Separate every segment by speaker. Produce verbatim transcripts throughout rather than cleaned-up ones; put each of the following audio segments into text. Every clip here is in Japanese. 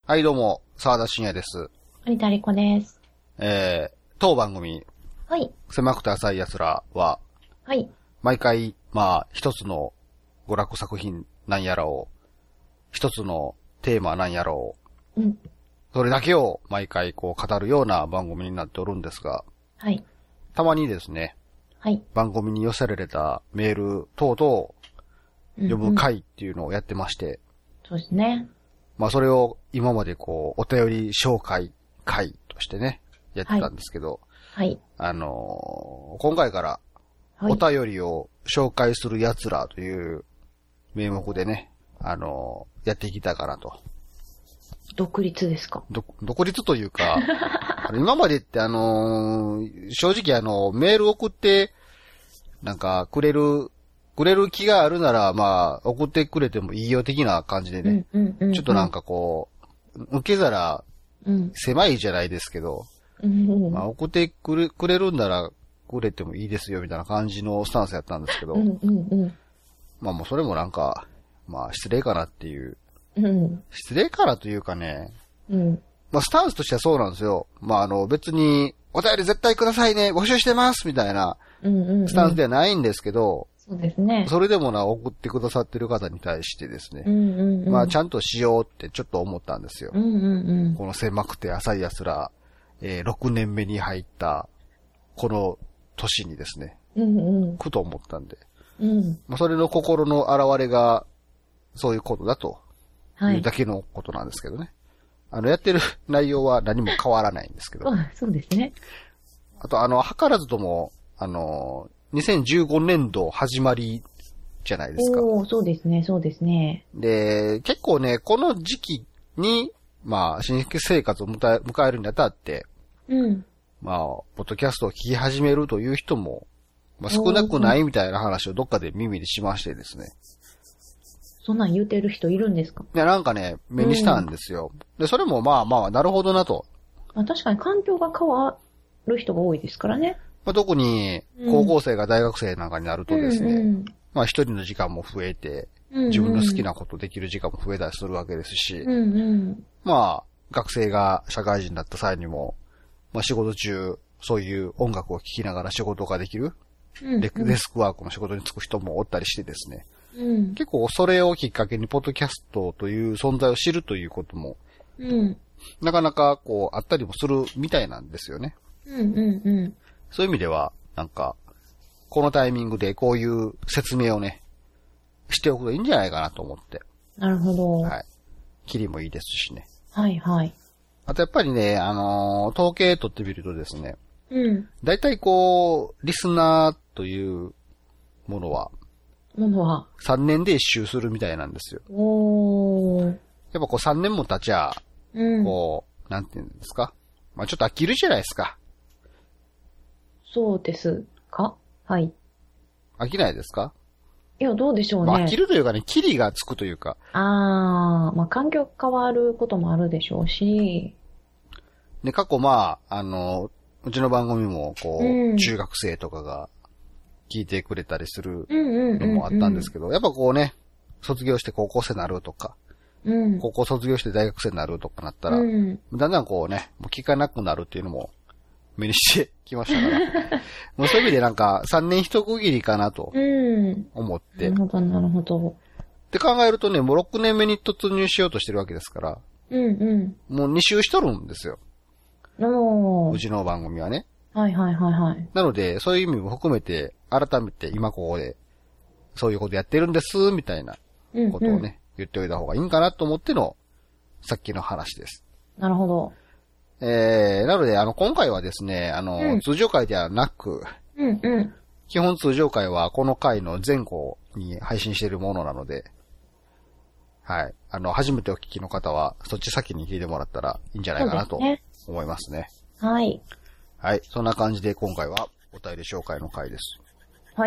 Speaker 1: はい、どうも、沢田信也です。
Speaker 2: 有田理子です。
Speaker 1: えー、当番組、
Speaker 2: はい。
Speaker 1: 狭くて浅い奴らは、
Speaker 2: はい。
Speaker 1: 毎回、まあ、一つの娯楽作品なんやらを、一つのテーマなんやらを、
Speaker 2: うん。
Speaker 1: それだけを毎回こう語るような番組になっておるんですが、
Speaker 2: はい。
Speaker 1: たまにですね、
Speaker 2: はい。
Speaker 1: 番組に寄せられたメール等々読む会っていうのをやってまして、うんうん、
Speaker 2: そうですね。
Speaker 1: まあそれを今までこう、お便り紹介会としてね、やってたんですけど、
Speaker 2: はい。はい、
Speaker 1: あのー、今回から、お便りを紹介する奴らという名目でね、あのー、やっていきたいかなと。
Speaker 2: 独立ですか？
Speaker 1: ど、独立というか、今までってあのー、正直あの、メール送って、なんか、くれる、くれる気があるなら、まあ、送ってくれてもいいよ的な感じでね、
Speaker 2: うんうんうんうん、
Speaker 1: ちょっとなんかこう、受け皿、狭いじゃないですけど、
Speaker 2: うんうん、
Speaker 1: まあ、送ってくれ、くれるんなら、くれてもいいですよみたいな感じのスタンスやったんですけど、
Speaker 2: うんうんうん、
Speaker 1: まあもうそれもなんか、まあ失礼かなっていう、
Speaker 2: うん、
Speaker 1: 失礼かなというかね、
Speaker 2: うん、
Speaker 1: まあスタンスとしてはそうなんですよ。まああの別に、お便り絶対くださいね、募集してますみたいな、スタンスではないんですけど、
Speaker 2: そうですね。
Speaker 1: それでもな、送ってくださってる方に対してですね、
Speaker 2: うんうんうん、
Speaker 1: まあちゃんとしようってちょっと思ったんですよ。
Speaker 2: うんうんうん、
Speaker 1: この狭くて浅い奴ら、えー、ろくねんめに入った、この年にですね、
Speaker 2: うんうん、
Speaker 1: ふと思ったんで、
Speaker 2: うん、
Speaker 1: まあそれの心の表れが、そういうことだと、
Speaker 2: はい、
Speaker 1: いうだけのことなんですけどね。あの、やってる内容は何も変わらないんですけど。
Speaker 2: あ、そうですね。
Speaker 1: あと、あの、図らずとも、あの、にせんじゅうごねんど始まりじゃないですか。
Speaker 2: おー、そうですね、そうですね。
Speaker 1: で、結構ね、この時期に、まあ、新規生活を迎え、迎えるにあたって、
Speaker 2: うん。
Speaker 1: まあ、ポッドキャストを聞き始めるという人も、まあ、少なくないみたいな話をどっかで耳にしましてですね。
Speaker 2: そんなん言うてる人いるんですか？
Speaker 1: いや、なんかね、目にしたんですよ。うん、で、それもまあまあ、なるほどなと。
Speaker 2: まあ、確かに環境が変わる人が多いですからね。
Speaker 1: まあ、特に、高校生が大学生なんかになるとですね、うんうん、まあ一人の時間も増えて、うんうん、自分の好きなことできる時間も増えたりするわけですし、
Speaker 2: うんうん、
Speaker 1: まあ、学生が社会人になった際にも、まあ仕事中、そういう音楽を聴きながら仕事ができる、うんうん、デスクワークの仕事に就く人もおったりしてですね、うん、結構それをきっかけにポッドキャストという存在を知るということも、うん、なかなかこうあったりもするみたいなんですよね。
Speaker 2: うんうんうん、
Speaker 1: そういう意味では、なんか、このタイミングでこういう説明をね、しておくといいんじゃないかなと思って。
Speaker 2: なるほど。
Speaker 1: はい。キリもいいですしね。
Speaker 2: はいはい。
Speaker 1: あとやっぱりね、あのー、統計取ってみるとですね、
Speaker 2: うん。
Speaker 1: だいたいこう、リスナーというものは、
Speaker 2: ものは
Speaker 1: さんねんで一周するみたいなんですよ。
Speaker 2: おー。
Speaker 1: やっぱこうさんねんも経ちゃ、うん、こう、なんていうんですか。まあちょっと飽きるじゃないですか。
Speaker 2: そうですか？はい。
Speaker 1: 飽きないですか？
Speaker 2: いや、どうでしょうね。
Speaker 1: まあ、飽きるというかね、キリがつくというか。
Speaker 2: あー、まあ環境変わることもあるでしょうし。
Speaker 1: で、過去まあ、あの、うちの番組も、こう、うん、中学生とかが聞いてくれたりするのもあったんですけど、うんうんうんうん、やっぱこうね、卒業して高校生になるとか、うん、高校卒業して大学生になるとかなったら、うん、だんだんこうね、もう聞かなくなるっていうのも目にしてきましたから、もうそういう意味でなんかさんねん一区切りかなと思って、
Speaker 2: うん、なるほど、なるほど。
Speaker 1: って考えるとね、もうろくねんめに突入しようとしてるわけですから、
Speaker 2: うんうん、
Speaker 1: もうに周しとるんですよ。
Speaker 2: お
Speaker 1: うちの番組はね。
Speaker 2: はいはいはいはい。
Speaker 1: なので、そういう意味も含めて、改めて今ここで、そういうことやってるんです、みたいなことをね、うんうん、言っておいた方がいいんかなと思っての、さっきの話です。
Speaker 2: なるほど。
Speaker 1: えー、なので、あの、今回はですね、あの、うん、通常回ではなく、
Speaker 2: うんうん、
Speaker 1: 基本通常回はこの回の前後に配信しているものなので、はい。あの、初めてお聞きの方は、そっち先に聞いてもらったらいいんじゃないかなと思いますね。
Speaker 2: はい。
Speaker 1: はい。そんな感じで今回はお便り紹介の回です。
Speaker 2: はい。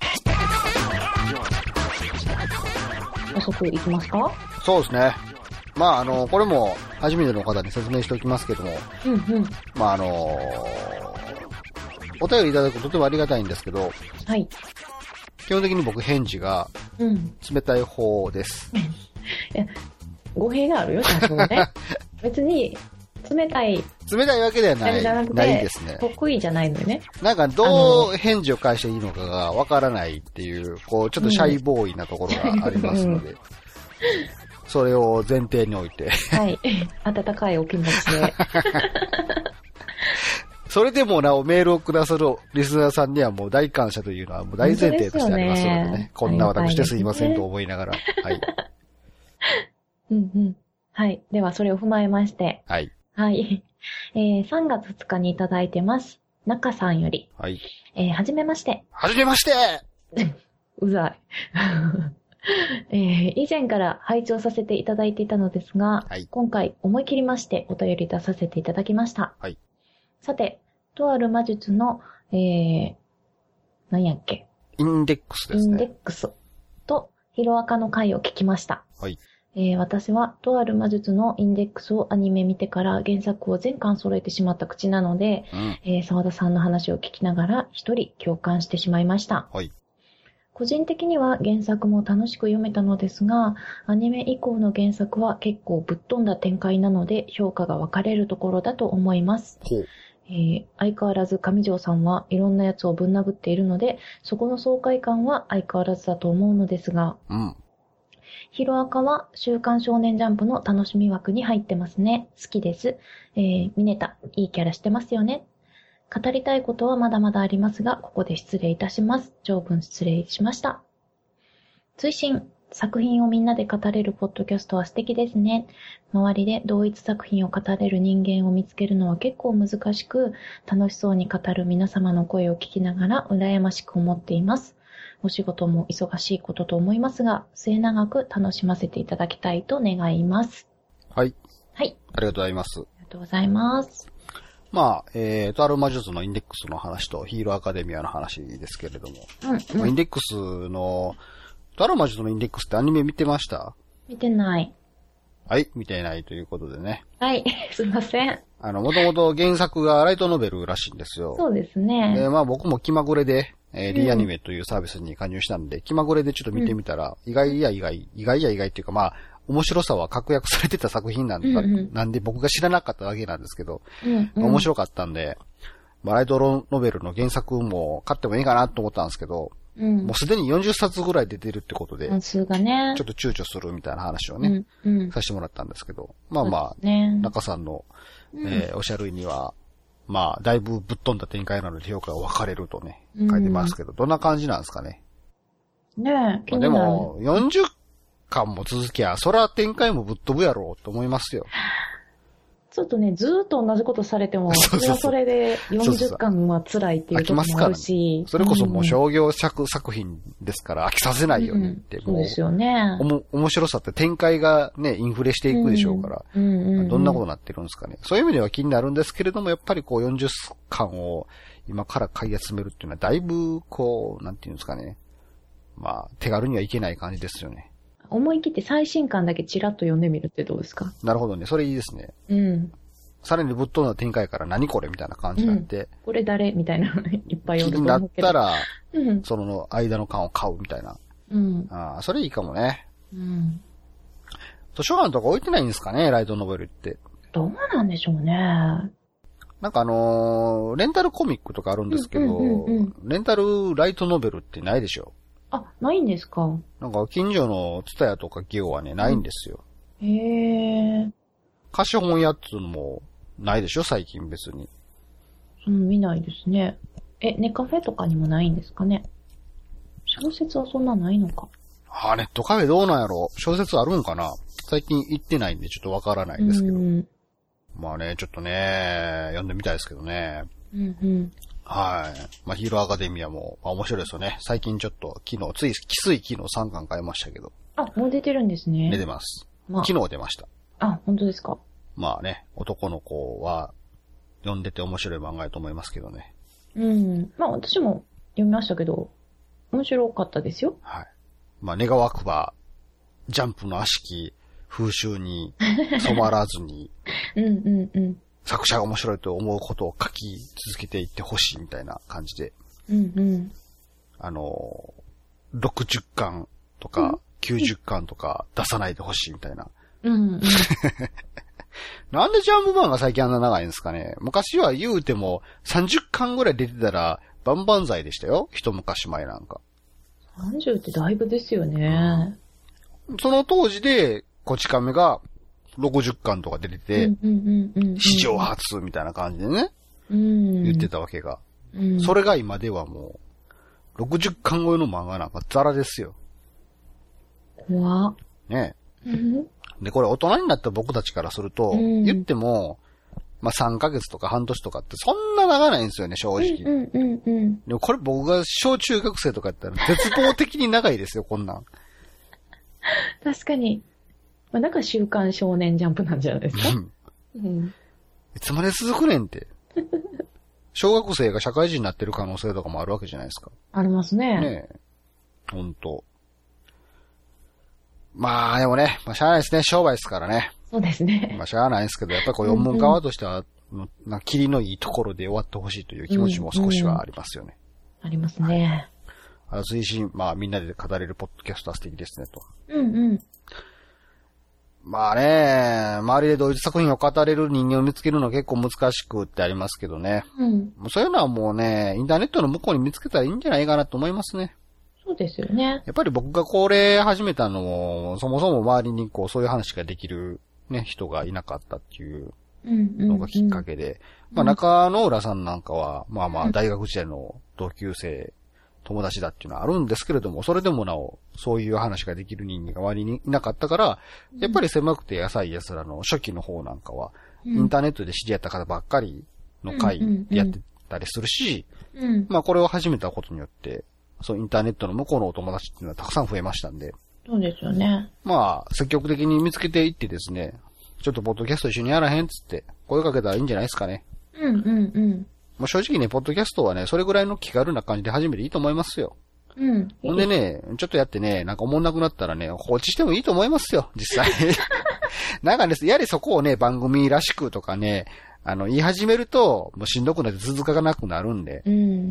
Speaker 2: 早速いきますか？
Speaker 1: そうですね。 まあ、あの、これも初めての方に説明しておきますけども、
Speaker 2: うんうん。
Speaker 1: まあ、あの、お便りいただくととてもありがたいんですけど、
Speaker 2: はい。
Speaker 1: 基本的に僕返事が冷たい方です。
Speaker 2: うん、いや、語弊があるよ、多少ね。別に、冷たい。
Speaker 1: 冷たいわけではない。ないですね。
Speaker 2: 得意じゃないのよね。
Speaker 1: なんかどう返事を返していいのかがわからないっていう、こう、ちょっとシャイボーイなところがありますので、うん、それを前提において。
Speaker 2: はい。温かいお気持ちで。
Speaker 1: それでもなおメールをくださるリスナーさんにはもう大感謝というのはもう大前提としてありますのでね。ねこんな私ですいませんと思いながら。はい。
Speaker 2: うんうん。はい。ではそれを踏まえまして。
Speaker 1: はい。
Speaker 2: はい。えー、さんがつふつかにいただいてます。中さんより。
Speaker 1: はい。
Speaker 2: えー、はじめまして。
Speaker 1: はじめまして
Speaker 2: うざい。えー、以前から拝聴させていただいていたのですが、はい、今回思い切りましてお便り出させていただきました。
Speaker 1: はい。
Speaker 2: さて、とある魔術の、えー、何やっけ？
Speaker 1: インデックスですね。
Speaker 2: インデックスとヒロアカの回を聞きました。
Speaker 1: はい。
Speaker 2: えー、私はとある魔術のインデックスをアニメ見てから原作を全巻揃えてしまった口なので、うん、えー、沢田さんの話を聞きながら一人共感してしまいました。
Speaker 1: はい。
Speaker 2: 個人的には原作も楽しく読めたのですが、アニメ以降の原作は結構ぶっ飛んだ展開なので評価が分かれるところだと思います。
Speaker 1: ほう。
Speaker 2: えー、相変わらず上条さんはいろんなやつをぶん殴っているので、そこの爽快感は相変わらずだと思うのですが、
Speaker 1: うん。
Speaker 2: ヒロアカは週刊少年ジャンプの楽しみ枠に入ってますね。好きです。えー、ミネタ、いいキャラしてますよね。語りたいことはまだまだありますが、ここで失礼いたします。長文失礼しました。追伸、作品をみんなで語れるポッドキャストは素敵ですね。周りで同一作品を語れる人間を見つけるのは結構難しく、楽しそうに語る皆様の声を聞きながら羨ましく思っています。お仕事も忙しいことと思いますが、末永く楽しませていただきたいと願います。
Speaker 1: はい。
Speaker 2: はい。
Speaker 1: ありがとうございます。
Speaker 2: ありがとうございます。
Speaker 1: まあ、えーと、ある魔術のインデックスの話とヒーローアカデミアの話ですけれども、
Speaker 2: うんうん、
Speaker 1: インデックスの、とある魔術のインデックスってアニメ見てました？
Speaker 2: 見てない。
Speaker 1: はい、見てないということでね。
Speaker 2: はい、すいません。
Speaker 1: あの、もともと原作がライトノベルらしいんですよ。
Speaker 2: そうですね。
Speaker 1: で、まあ僕も気まぐれで、えー、リーアニメというサービスに加入したんで、うん、気まぐれでちょっと見てみたら、うん、意外や意外、意外や意外っていうかまあ、面白さは確約されてた作品なんだ、うんうん、なんで僕が知らなかっただけなんですけど、
Speaker 2: うんうん、
Speaker 1: 面白かったんで、まあ、ライトノベルの原作も買ってもいいかなと思ったんですけど、うん、もうすでによんじゅっさつぐらい出てるってことで、
Speaker 2: 本数がね、
Speaker 1: ちょっと躊躇するみたいな話をね、うんうん、させてもらったんですけど、まあまあ、
Speaker 2: ね、
Speaker 1: 中さんの、えー、おっしゃるには、まあ、だいぶぶっ飛んだ展開なので評価が分かれるとね、書いてますけど、うん、どんな感じなんですかね。
Speaker 2: ねえ、
Speaker 1: まあ、でも、よんじゅっかんも続きゃ、そら展開もぶっ飛ぶやろうと思いますよ。
Speaker 2: ちょっとね、ずーっと同じことされても、それはそれでよんじゅっかんは辛いっていうところもあるし。
Speaker 1: それこそもう商業作品ですから飽きさせないよねって。
Speaker 2: うん、そうですよね。
Speaker 1: おも、面白さって展開がね、インフレしていくでしょうから、
Speaker 2: うんうんうんうん、
Speaker 1: どんなことになってるんですかね。そういう意味では気になるんですけれども、やっぱりこうよんじゅっかんを今から買い集めるっていうのはだいぶこう、なんていうんですかね。まあ、手軽にはいけない感じですよね。
Speaker 2: 思い切って最新刊だけチラッと読んでみるってどうですか？
Speaker 1: なるほどね。それいいですね。
Speaker 2: うん。
Speaker 1: さらにぶっ飛んだ展開から何これみたいな感じになって。うん、
Speaker 2: これ誰みたいなのいっぱい読
Speaker 1: むと思うけど。気になったら、
Speaker 2: うん、
Speaker 1: その間の巻を買うみたいな。
Speaker 2: うん。
Speaker 1: ああ、それいいかもね。
Speaker 2: うん。
Speaker 1: 図書館とか置いてないんですかね、ライトノベルって。
Speaker 2: どうなんでしょうね。
Speaker 1: なんかあのー、レンタルコミックとかあるんですけど、
Speaker 2: うんうんうんうん、
Speaker 1: レンタルライトノベルってないでしょ。
Speaker 2: あ、ないんですか？
Speaker 1: なんか近所のツタヤとかゲオはね、ないんですよ。
Speaker 2: うん、へー。
Speaker 1: 貸本屋っていうのもないでしょ、最近別に。
Speaker 2: うん、見ないですね。え、ネカフェとかにもないんですかね？小説はそんなないのか。
Speaker 1: あ、ネットカフェどうなんやろ？小説あるんかな？最近行ってないんでちょっとわからないんですけど。うん、まあね、ちょっとね、読んでみたいですけどね。
Speaker 2: うんうん。
Speaker 1: はい。まあ、ヒーローアカデミアも、まあ、面白いですよね。最近ちょっと、昨日、つい、きつい昨日さんかん買いましたけど。
Speaker 2: あ、もう出てるんですね。
Speaker 1: 出てます。まあ、昨日出ました。
Speaker 2: あ、本当ですか。
Speaker 1: まあね、男の子は、読んでて面白い漫画やと思いますけどね。
Speaker 2: うん。まあ、私も読みましたけど、面白かったですよ。
Speaker 1: はい。まあ、願わくば、ジャンプの悪しき風習に染まらずに、
Speaker 2: うんうんうん。
Speaker 1: 作者が面白いと思うことを書き続けていってほしいみたいな感じで、
Speaker 2: うんうん。
Speaker 1: あの、ろくじゅっかんとかきゅうじゅっかんとか出さないでほしいみたいな。
Speaker 2: うんうん。
Speaker 1: なんでジャンプ漫画最近あんな長いんですかね。昔は言うてもさんじゅっかんぐらい出てたら万々歳でしたよ。一昔前なんか。
Speaker 2: さんじゅうってだいぶですよね。
Speaker 1: その当時で、こち亀がろくじゅっかんとか出てて、史上初みたいな感じでね、うん、言ってたわけが、うん。それが今ではもう、ろくじゅっかん超えの漫画なんかザラですよ。
Speaker 2: 怖っ。
Speaker 1: ねえ。うんで、これ大人になった僕たちからすると、うん、言っても、まあ、さんかげつとか半年とかってそんな長ないんですよね、正直。
Speaker 2: うんうんうん、
Speaker 1: でもこれ僕が小中学生とかやったら絶望的に長いですよ、こんなん。
Speaker 2: 確かに。まあ、だから週刊少年ジャンプなんじゃないですか。うん、
Speaker 1: いつまで続くねんって。小学生が社会人になってる可能性とかもあるわけじゃないですか。
Speaker 2: ありますね。
Speaker 1: ねえ。ほんと。まあ、でもね、まあ、しゃあないですね。商売ですからね。
Speaker 2: そうですね。
Speaker 1: まあ、しゃあないですけど、やっぱりこう、読む側としては、うんうん、な、切りのいいところで終わってほしいという気持ちも少しはありますよね。
Speaker 2: うんうん、ありますね。
Speaker 1: はい、推進、まあ、みんなで語れるポッドキャストは素敵ですね、と。
Speaker 2: うんうん。
Speaker 1: まあね、周りで同一作品を語れる人間を見つけるのは結構難しくってありますけどね。うん。そういうのはもうね、インターネットの向こうに見つけたらいいんじゃないかなと思いますね。
Speaker 2: そうですよね。
Speaker 1: やっぱり僕がこれ始めたのも、そもそも周りにこうそういう話ができるね、人がいなかったっていうのがきっかけで、うんうんうん、まあ中野浦さんなんかは、まあまあ大学時代の同級生、友達だっていうのはあるんですけれども、それでもなお、そういう話ができる人間が周りにいなかったから、やっぱり狭くて浅い奴らの初期の方なんかは、インターネットで知り合った方ばっかりの会やってたりするし、まあこれを始めたことによって、そう、インターネットの向こうのお友達っていうのはたくさん増えましたんで。
Speaker 2: そうですよね。
Speaker 1: まあ、積極的に見つけていってですね、ちょっとポッドキャスト一緒にやらへんっつって、声かけたらいいんじゃないですかね。
Speaker 2: うんうんうん。
Speaker 1: もう正直ね、ポッドキャストはね、それぐらいの気軽な感じで始めていいと思いますよ。うん。ほんでね、ちょっとやってね、なんか思んなくなったらね、放置してもいいと思いますよ、実際。なんかね、やはりそこをね、番組らしくとかね、あの、言い始めると、もうしんどくなって続かなくなるんで、うん、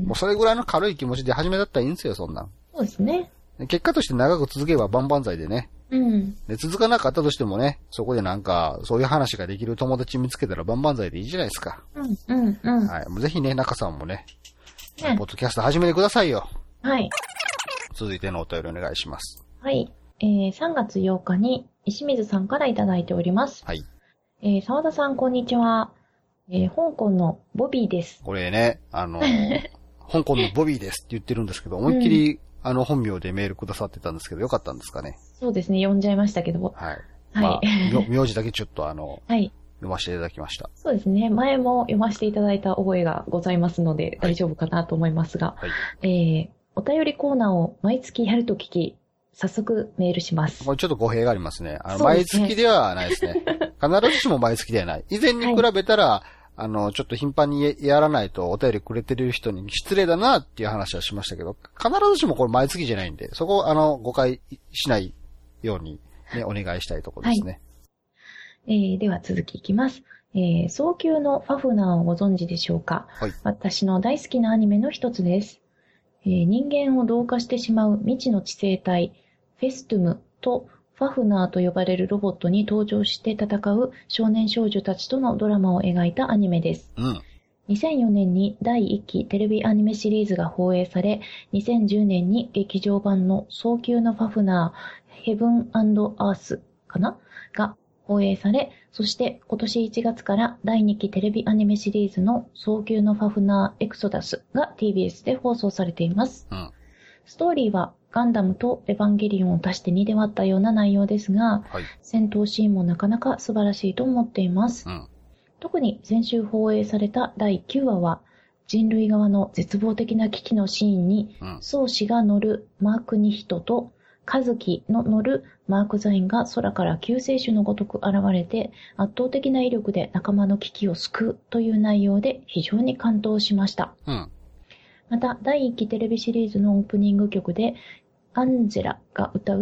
Speaker 1: もうそれぐらいの軽い気持ちで始めたったらいいんですよ、そんなん。
Speaker 2: そうですね。
Speaker 1: 結果として長く続けば万々歳でね。うん。で、続かなかったとしてもね、そこでなんか、そういう話ができる友達見つけたら万々歳でいいじゃないですか。うん、うん、うん。はい。もうぜひね、中さんもね、ね、ポッドキャスト始めてくださいよ。
Speaker 2: はい。
Speaker 1: 続いてのお便りお願いします。
Speaker 2: はい。えー、さんがつようかに石水さんからいただいております。はい。えー、沢田さんこんにちは。えー、香港のボビーです。
Speaker 1: これね、あのー、香港のボビーですって言ってるんですけど、思いっきり、うん、あの、本名でメールくださってたんですけど、よかったんですかね。
Speaker 2: そうですね、読んじゃいましたけど。
Speaker 1: はい。はい。まあ、名字だけちょっとあの、はい。読ませていただきました。
Speaker 2: そうですね、前も読ませていただいた覚えがございますので、大丈夫かなと思いますが、はい。えー、お便りコーナーを毎月やると聞き、早速メールします。
Speaker 1: これちょっと語弊がありますね。あの、毎月ではないですね。必ずしも毎月ではない。以前に比べたら、はい、あの、ちょっと頻繁にやらないとお便りくれてる人に失礼だなっていう話はしましたけど、必ずしもこれ毎月じゃないんで、そこをあの、誤解しないようにね、お願いしたいところですね。
Speaker 2: はい、えー、では続きいきます。えー、早急のファフナーをご存知でしょうか。はい。私の大好きなアニメの一つです。えー、人間を同化してしまう未知の知性体、フェストゥムとファフナーと呼ばれるロボットに登場して戦う少年少女たちとのドラマを描いたアニメです。うん、にせんよねんにだいいっきテレビアニメシリーズが放映され、にせんじゅうねんに劇場版の早急のファフナー、ヘブン&アースかなが放映され、そして今年いちがつからだいにきテレビアニメシリーズの早急のファフナーエクソダスが ティービーエス で放送されています。うん、ストーリーはガンダムとエヴァンゲリオンを足してにで割ったような内容ですが、はい、戦闘シーンもなかなか素晴らしいと思っています。うん、特に先週放映されただいきゅうわは、人類側の絶望的な危機のシーンに、うん、ソウシが乗るマークにヒトと、カズキの乗るマークザインが空から救世主のごとく現れて、圧倒的な威力で仲間の危機を救うという内容で非常に感動しました。うん、また、だいいっきテレビシリーズのオープニング曲で、アンジェラが歌う、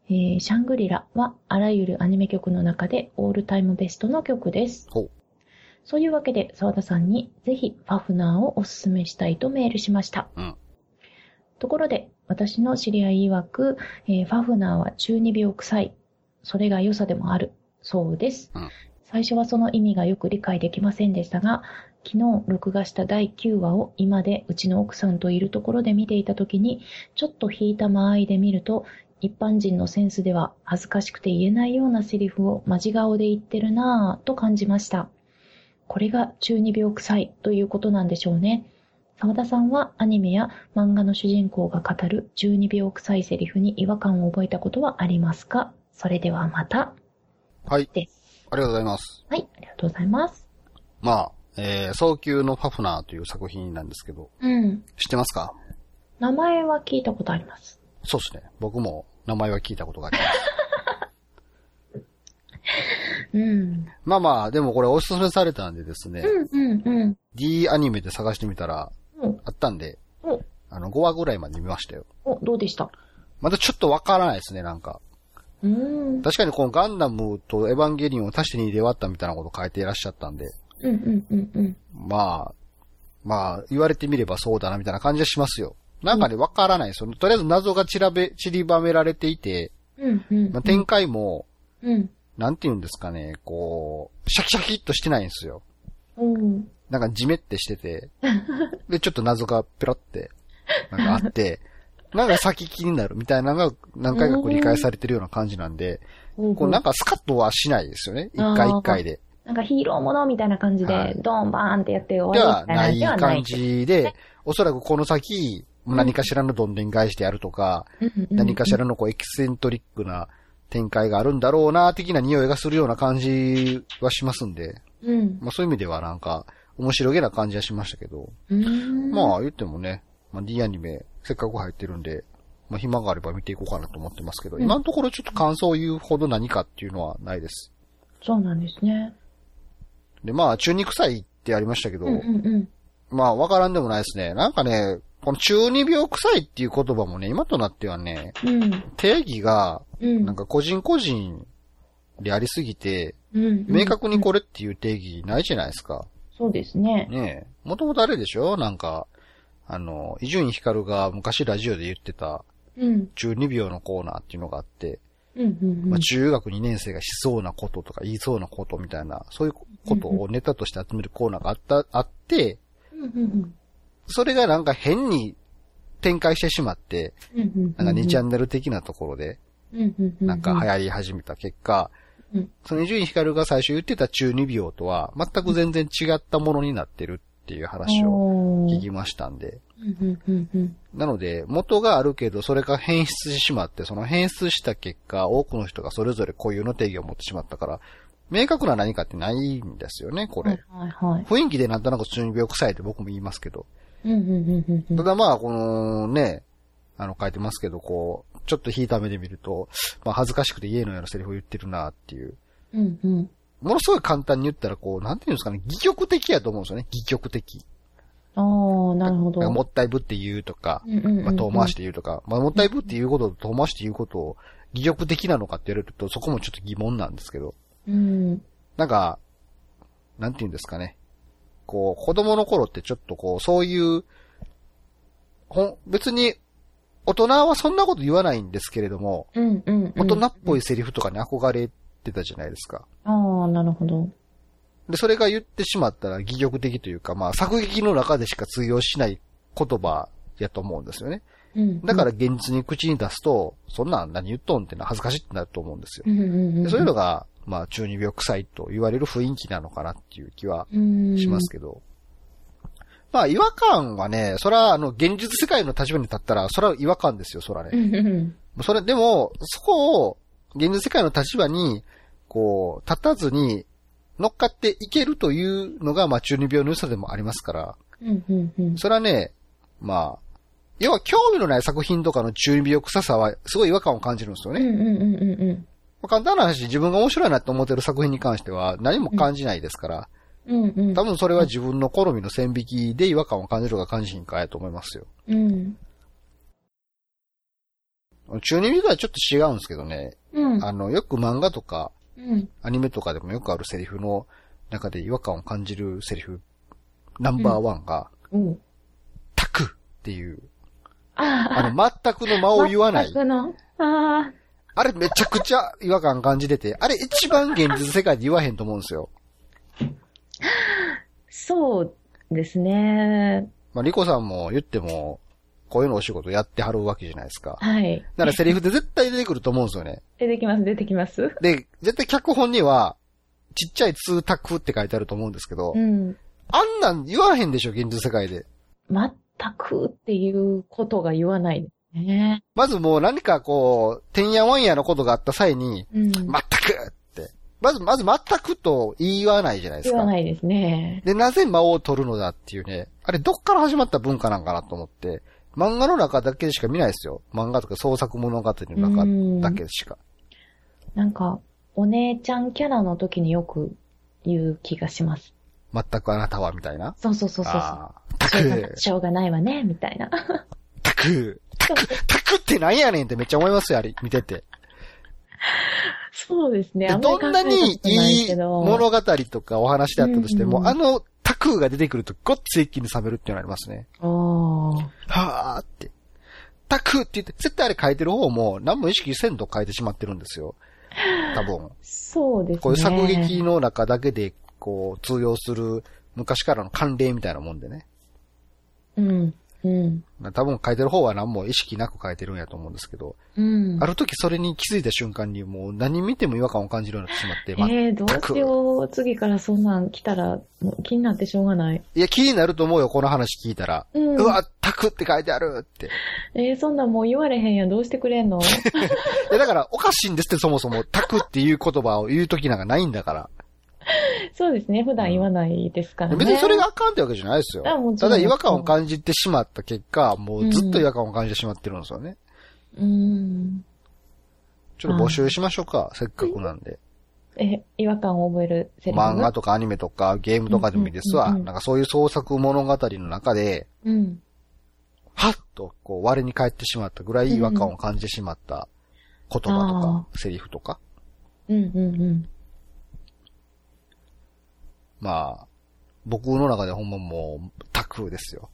Speaker 2: えー、シャングリラはあらゆるアニメ曲の中でオールタイムベストの曲です。
Speaker 1: ほう。
Speaker 2: そういうわけで澤田さんにぜひファフナーをおすすめしたいとメールしました。
Speaker 1: うん、
Speaker 2: ところで私の知り合い曰く、えー、ファフナーは中二病臭い。それが良さでもある。そうです。
Speaker 1: うん、
Speaker 2: 最初はその意味がよく理解できませんでしたが、昨日録画しただいきゅうわを今でうちの奥さんといるところで見ていたときに、ちょっと引いた間合いで見ると、一般人のセンスでは恥ずかしくて言えないようなセリフをマジ顔で言ってるなぁと感じました。これが中二病臭いということなんでしょうね。澤田さんはアニメや漫画の主人公が語る中二病臭いセリフに違和感を覚えたことはありますか？それではまた。
Speaker 1: はい。です。ありがとうございます。
Speaker 2: はい、ありがとうございます。
Speaker 1: まあ、えー、早急のファフナーという作品なんですけど。
Speaker 2: うん。
Speaker 1: 知ってますか？
Speaker 2: 名前は聞いたことあります。
Speaker 1: そうですね。僕も名前は聞いたことがあります。
Speaker 2: うん。
Speaker 1: まあまあ、でもこれおすすめされたんでですね。
Speaker 2: うんうんうん。
Speaker 1: D アニメで探してみたら、
Speaker 2: うん、
Speaker 1: あったんで、
Speaker 2: うん、
Speaker 1: あの、ごわぐらいまで見ましたよ。
Speaker 2: お、どうでした？
Speaker 1: まだちょっとわからないですね、なんか。
Speaker 2: うーん。
Speaker 1: 確かにこのガンダムとエヴァンゲリオンを足してにで割ったみたいなことを書いていらっしゃったんで。
Speaker 2: うんうんうんうん。
Speaker 1: まあ、まあ、言われてみればそうだなみたいな感じはしますよ。なんかね、わからないですよ。とりあえず謎が散らべ、散りばめられていて、
Speaker 2: うんうんうん、
Speaker 1: まあ、展開も、
Speaker 2: うん、
Speaker 1: なんて言うんですかね、こう、シャキシャキっとしてないんですよ。
Speaker 2: うん、
Speaker 1: なんかジメってしてて、で、ちょっと謎がペロって、なんかあって、なんか先気になるみたいなのが何回か繰り返されてるような感じなんで、
Speaker 2: うん、
Speaker 1: こうなんかスカッとはしないですよね。一回一回で。
Speaker 2: なんかヒーローものみたいな感じで、はい、ドーンバーンってやって終
Speaker 1: わ
Speaker 2: りみたいな。
Speaker 1: ではない感じで、おそらくこの先、何かしらのどんでん返しであるとか、うん、何かしらのこうエキセントリックな展開があるんだろうな、的な匂いがするような感じはしますんで、
Speaker 2: うん、
Speaker 1: まあそういう意味ではなんか、面白げな感じはしましたけど、
Speaker 2: うん、
Speaker 1: まあ言ってもね、まあ、D アニメせっかく入ってるんで、まあ暇があれば見ていこうかなと思ってますけど、うん、今のところちょっと感想を言うほど何かっていうのはないです。
Speaker 2: そうなんですね。
Speaker 1: で、まあ中二臭いってありましたけど、
Speaker 2: うんうんうん、
Speaker 1: まあわからんでもないですね。なんかね、この中二病臭いっていう言葉もね、今となってはね、
Speaker 2: うん、
Speaker 1: 定義が、なんか個人個人でありすぎて、
Speaker 2: うん、
Speaker 1: 明確にこれっていう定義ないじゃないですか。
Speaker 2: そうですね。
Speaker 1: ねえ。もともとあれでしょ？なんか、あの、伊集院光が昔ラジオで言ってた、中二病のコーナーっていうのがあって、
Speaker 2: うんうんうん、
Speaker 1: まあ、中学にねん生がしそうなこととか言いそうなことみたいな、そういうことをネタとして集めるコーナーがあった、あって、
Speaker 2: うんうんうん、
Speaker 1: それがなんか変に展開してしまって、
Speaker 2: うんうんうんうん、
Speaker 1: なんかにチャンネル的なところで、なんか流行り始めた結果、
Speaker 2: うん、
Speaker 1: その伊集院光が最初言ってた中二病とは全く全然違ったものになってるっていう話を聞きましたんで。
Speaker 2: うんうんうん、
Speaker 1: なので、元があるけど、それが変質してしまって、その変質した結果、多くの人がそれぞれ固有の定義を持ってしまったから、明確な何かってないんですよね、これ。
Speaker 2: はいはいはい、
Speaker 1: 雰囲気でなんとなく中二病臭いって僕も言いますけど。
Speaker 2: うんうんうんうん、
Speaker 1: ただまあ、このね、あの書いてますけど、こう、ちょっと引いた目で見ると、まあ恥ずかしくて家のようなセリフを言ってるなっていう。
Speaker 2: うんうん、
Speaker 1: ものすごい簡単に言ったら、こう、なんていうんですかね、戯曲的やと思うんですよね、戯曲的。
Speaker 2: ああ、なるほど。
Speaker 1: もったいぶって言うとか、
Speaker 2: うんうんうんうん、
Speaker 1: まあ遠回して言うとか、まあもったいぶって言うことと遠回して言うことを戯曲的なのかって言われると、そこもちょっと疑問なんですけど。
Speaker 2: うん、
Speaker 1: なんか、なんていうんですかね。こう、子供の頃ってちょっとこう、そういう、ほん、別に、大人はそんなこと言わないんですけれども、
Speaker 2: うんうんうん、
Speaker 1: 大人っぽいセリフとかに憧れてたじゃないですか。
Speaker 2: ああ、なるほど。
Speaker 1: で、それが言ってしまったら戯曲的というか、まあ、作劇の中でしか通用しない言葉やと思うんですよね。
Speaker 2: うんうん、
Speaker 1: だから現実に口に出すと、そんなん何言っとんってのは恥ずかしいってなると思うんですよ。
Speaker 2: うんうんうん、
Speaker 1: でそういうのが、まあ、中二病臭いと言われる雰囲気なのかなっていう気はしますけど。まあ、違和感はね、それは、あの、現実世界の立場に立ったら、それは違和感ですよ、それはね。それ、でも、そこを、現実世界の立場に、こう、立たずに、乗っかっていけるというのが、まあ、中二病の良さでもありますから。
Speaker 2: うんうんうん、
Speaker 1: それはね、まあ、要は興味のない作品とかの中二病臭さは、すごい違和感を感じるんですよね。
Speaker 2: うんうんうんうん、
Speaker 1: 簡単な話、自分が面白いなって思ってる作品に関しては、何も感じないですから。
Speaker 2: うんうん、
Speaker 1: 多分それは自分の好みの線引きで違和感を感じるか感じひんかやと思いますよ。
Speaker 2: うん。
Speaker 1: 中二病とはちょっと違うんですけどね。
Speaker 2: うん。
Speaker 1: あの、よく漫画とか、
Speaker 2: うん。
Speaker 1: アニメとかでもよくあるセリフの中で違和感を感じるセリフ、ナンバーワンが、
Speaker 2: うん。
Speaker 1: タクっていう、
Speaker 2: あ
Speaker 1: あの、全くの間を言わない。
Speaker 2: 全くの。ああ。
Speaker 1: あれめちゃくちゃ違和感感じてて、あれ一番現実世界で言わへんと思うんですよ。
Speaker 2: そうですね。
Speaker 1: まあ、リコさんも言っても、こういうのお仕事やってはるわけじゃないですか。
Speaker 2: はい。
Speaker 1: だからセリフで絶対出てくると思うんですよね。
Speaker 2: 出てきます、出てきます。
Speaker 1: で、絶対脚本には、ちっちゃい通卓って書いてあると思うんですけど、
Speaker 2: うん。
Speaker 1: あんなん言わへんでしょ、現実世界で。
Speaker 2: 全くっていうことが言わないですね。
Speaker 1: まずもう何かこう、てんやわんやのことがあった際に、
Speaker 2: うん。
Speaker 1: 全くって。まず、まず全くと言わないじゃないですか。
Speaker 2: 言わないですね。
Speaker 1: で、なぜ間を取るのだっていうね。あれ、どっから始まった文化なんかなと思って、漫画の中だけしか見ないですよ。漫画とか創作物語の中だけしか。
Speaker 2: なんか、お姉ちゃんキャラの時によく言う気がします。
Speaker 1: 全くあなたは、みたいな。
Speaker 2: そうそうそうそう。
Speaker 1: あタク。
Speaker 2: しょうがないわね、みたいな。
Speaker 1: タク。タク、タクってなんやねんってめっちゃ思いますよ、あれ、見てて。
Speaker 2: そうですね。
Speaker 1: でどんなにいい物語とかお話であったとしても、うんうん、あのタクが出てくるとごっつ一気に冷めるっていうのありますね。はーって。タクって言って、絶対あれ書いてる方も何も意識せんと書いてしまってるんですよ。多分。
Speaker 2: そうですね。
Speaker 1: こういう作劇の中だけでこう通用する昔からの慣例みたいなもんでね。
Speaker 2: うん。うん。
Speaker 1: 多分書いてる方は何も意識なく書いてるんやと思うんですけど、
Speaker 2: うん、
Speaker 1: ある時それに気づいた瞬間にもう何見ても違和感を感じるようになってしまって、まあ、
Speaker 2: えー、どうしよう。次からそんなん来たらもう気になってしょうがない。
Speaker 1: いや、気になると思うよ、この話聞いたら。うん、うわ、タクって書いてあるって。
Speaker 2: えー、そんなんもう言われへんやん。どうしてくれんのい
Speaker 1: や、だからおかしいんですって、そもそも。タクっていう言葉を言う時なんかないんだから。
Speaker 2: そうですね。普段言わないですからね。
Speaker 1: 別にそれがあかんってわけじゃないですよ。ただ違和感を感じてしまった結果、もうずっと違和感を感じてしまってるんですよね。
Speaker 2: うん。
Speaker 1: ちょっと募集しましょうか。せっかくなんで。
Speaker 2: え、違和感を覚えるセリフ。
Speaker 1: 漫画とかアニメとかゲームとかでもいいですわ。うんうんうんうん、なんかそういう創作物語の中で、うん、はっとこう我に返ってしまったぐらい違和感を感じてしまった言葉とか、うん、セリフとか。
Speaker 2: うんうんうん。
Speaker 1: まあ、僕の中でほんまもう、タクですよ。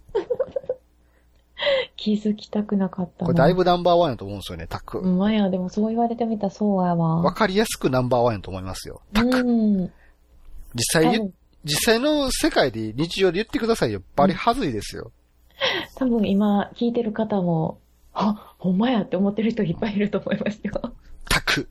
Speaker 2: 気づきたくなかったな。
Speaker 1: これだいぶナンバーワンやと思うんですよね、タク。
Speaker 2: うまいや、でもそう言われてみたらそうやわ。
Speaker 1: わかりやすくナンバーワンやと思いますよ、タク。うん、実際、実際の世界で日常で言ってくださいよ。バリはずいですよ。
Speaker 2: 多分今聞いてる方も、あ、ほんまやって思ってる人いっぱいいると思いますよ。
Speaker 1: タク。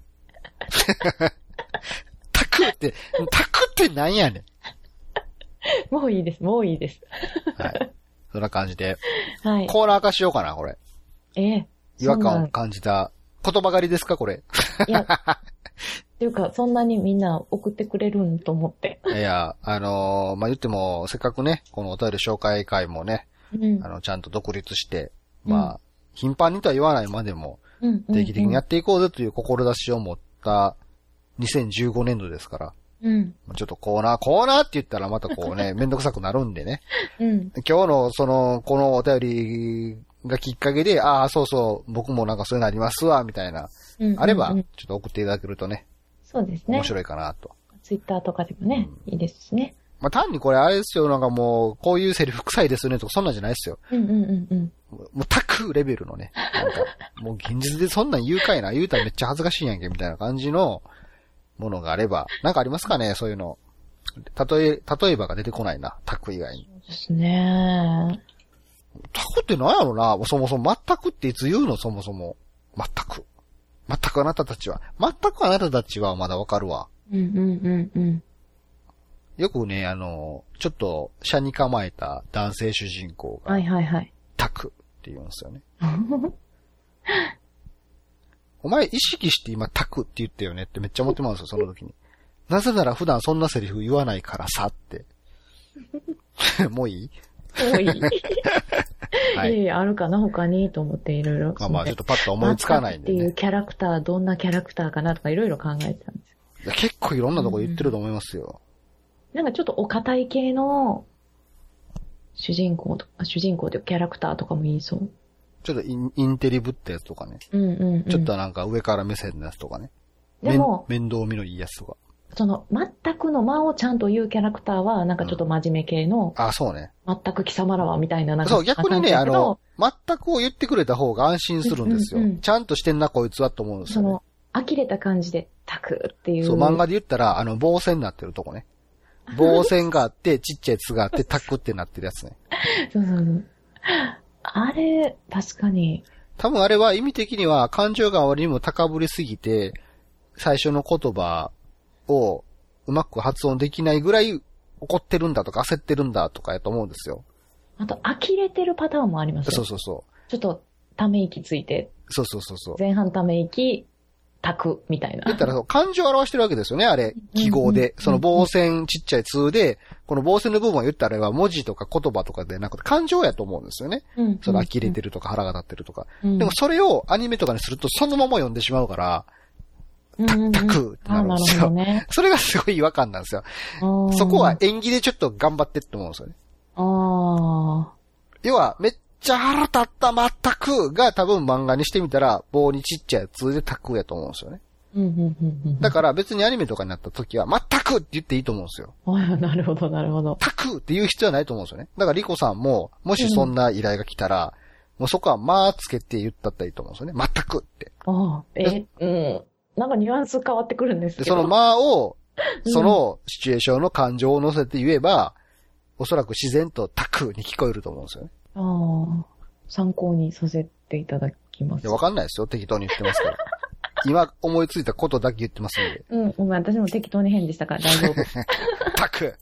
Speaker 1: タクって、タクってなんやねん。
Speaker 2: もういいです、もういいです。
Speaker 1: はい。そんな感じで。
Speaker 2: はい。
Speaker 1: コーナー化しようかな、これ。
Speaker 2: ええ。
Speaker 1: 違和感を感じた。言葉狩りですか、これ。
Speaker 2: いや。っていうか、そんなにみんな送ってくれるんと思って。
Speaker 1: いや、あのー、まあ、言っても、せっかくね、このお便り紹介会もね、うん、あの、ちゃんと独立して、まあ、うん、頻繁にとは言わないまでも、定期的にやっていこうぜという志を持ったにせんじゅうごねんどですから。うん。ちょっとコーナー、コーナーって言ったらまたこうね、めんどくさくなるんでね。うん。今日のその、このお便りがきっかけで、ああ、そうそう、僕もなんかそういうのありますわ、みたいな、うんうんうん、あれば、ちょっと送っていただけるとね。
Speaker 2: そうですね。
Speaker 1: 面白いかなと。
Speaker 2: ツイッターとかでもね、うん、いいですしね。
Speaker 1: まあ、単にこれあれですよ、なんかもう、こういうセリフ臭いですねとかそんなんじゃないですよ。
Speaker 2: うんうんうんうん。
Speaker 1: もうタクレベルのね、なんか、もう現実でそんなん言うかいな、言うたらめっちゃ恥ずかしいやんけ、みたいな感じのものがあれば、なんかありますかね、そういうの。例え、例えばが出てこないな、タク以外に。
Speaker 2: そうですね。
Speaker 1: タクって何やろな、そもそも全くっていつ言うの、そもそも。全く。全くあなたたちは。全くあなたたちはまだわかるわ。
Speaker 2: うんうんうんうん。
Speaker 1: よくね、あの、ちょっと、車に構えた男性主人公が。
Speaker 2: はいはいはい。
Speaker 1: タクって言うんですよね。お前意識して今タクって言ったよねってめっちゃ思ってますよ、その時に。なぜなら普段そんなセリフ言わないからさって。もういい
Speaker 2: もういい。はい。いやいや、あるかな他にと思っていろいろ。
Speaker 1: まあまあちょっとパッと思いつかないんで、ね。
Speaker 2: っていうキャラクター、どんなキャラクターかなとかいろいろ考えてたんですよ。
Speaker 1: いや結構いろんなとこ言ってると思いますよ。
Speaker 2: うん、なんかちょっとお堅い系の主人公とか、主人公というキャラクターとかも言いそう。
Speaker 1: ちょっとインインテリぶったやつとかね。
Speaker 2: うんうんうん。
Speaker 1: ちょっとなんか上から目線のやつとかね。
Speaker 2: でも、
Speaker 1: 面倒見のいいやつとか。
Speaker 2: その、全くの間をちゃんと言うキャラクターは、なんかちょっと真面目系の、
Speaker 1: うん、あ、そうね。
Speaker 2: 全く貴様らはみたいな、なんか。
Speaker 1: そう、逆にね、あの、全くを言ってくれた方が安心するんですよ。うんうんうん、ちゃんとしてんな、こいつはと思うんですよ、ね。
Speaker 2: その、呆れた感じで、タクっていう。
Speaker 1: そう、漫画で言ったら、あの、棒線になってるとこね。棒線があって、ちっちゃいつがあって、タクってなってるやつね。
Speaker 2: そうそうそう。あれ、確かに。
Speaker 1: 多分あれは意味的には、感情があまりにも高ぶりすぎて、最初の言葉をうまく発音できないぐらい怒ってるんだとか焦ってるんだとかやと思うんですよ。
Speaker 2: あと、呆れてるパターンもありますよ。
Speaker 1: そうそうそう。
Speaker 2: ちょっと、ため息ついて。
Speaker 1: そうそうそうそう。
Speaker 2: 前半ため息、たく、みたいな。
Speaker 1: 言ったらそう、感情を表してるわけですよね、あれ。記号で。うんうん、その棒線ちっちゃい通で、この棒線の部分は言ったらは文字とか言葉とかでなくて感情やと思うんですよね。うんうんうん、その呆れてるとか腹が立ってるとか、うん。でもそれをアニメとかにするとそのまま読んでしまうから、た、たくってなるんですよ。ね、それがすごい違和感なんですよ。そこは演技でちょっと頑張ってって思うんですよね。
Speaker 2: あ
Speaker 1: 要は、めっちゃ腹立った全くが多分漫画にしてみたら棒にちっちゃい通でたくやと思うんですよね。
Speaker 2: うんうんうんうん、
Speaker 1: だから別にアニメとかになった時は全くって言っていいと思うんですよ。
Speaker 2: なるほどなるほど。
Speaker 1: たくって言う必要はないと思うんですよね。だからリコさんももしそんな依頼が来たら、うん、もうそこはまあつけて言ったったらいいと思うんですよね。全くって。
Speaker 2: ああ、え、うん。なんかニュアンス変わってくるんですけど。
Speaker 1: で、そのまあを、そのシチュエーションの感情を乗せて言えば、うん、おそらく自然とたくに聞こえると思うんですよね。
Speaker 2: ああ、参考にさせていただきます。
Speaker 1: いや、わかんないですよ。適当に言ってますから。今思いついたことだけ言ってますので。
Speaker 2: うん、ごめん、私も適当に返事したから大丈夫。
Speaker 1: たく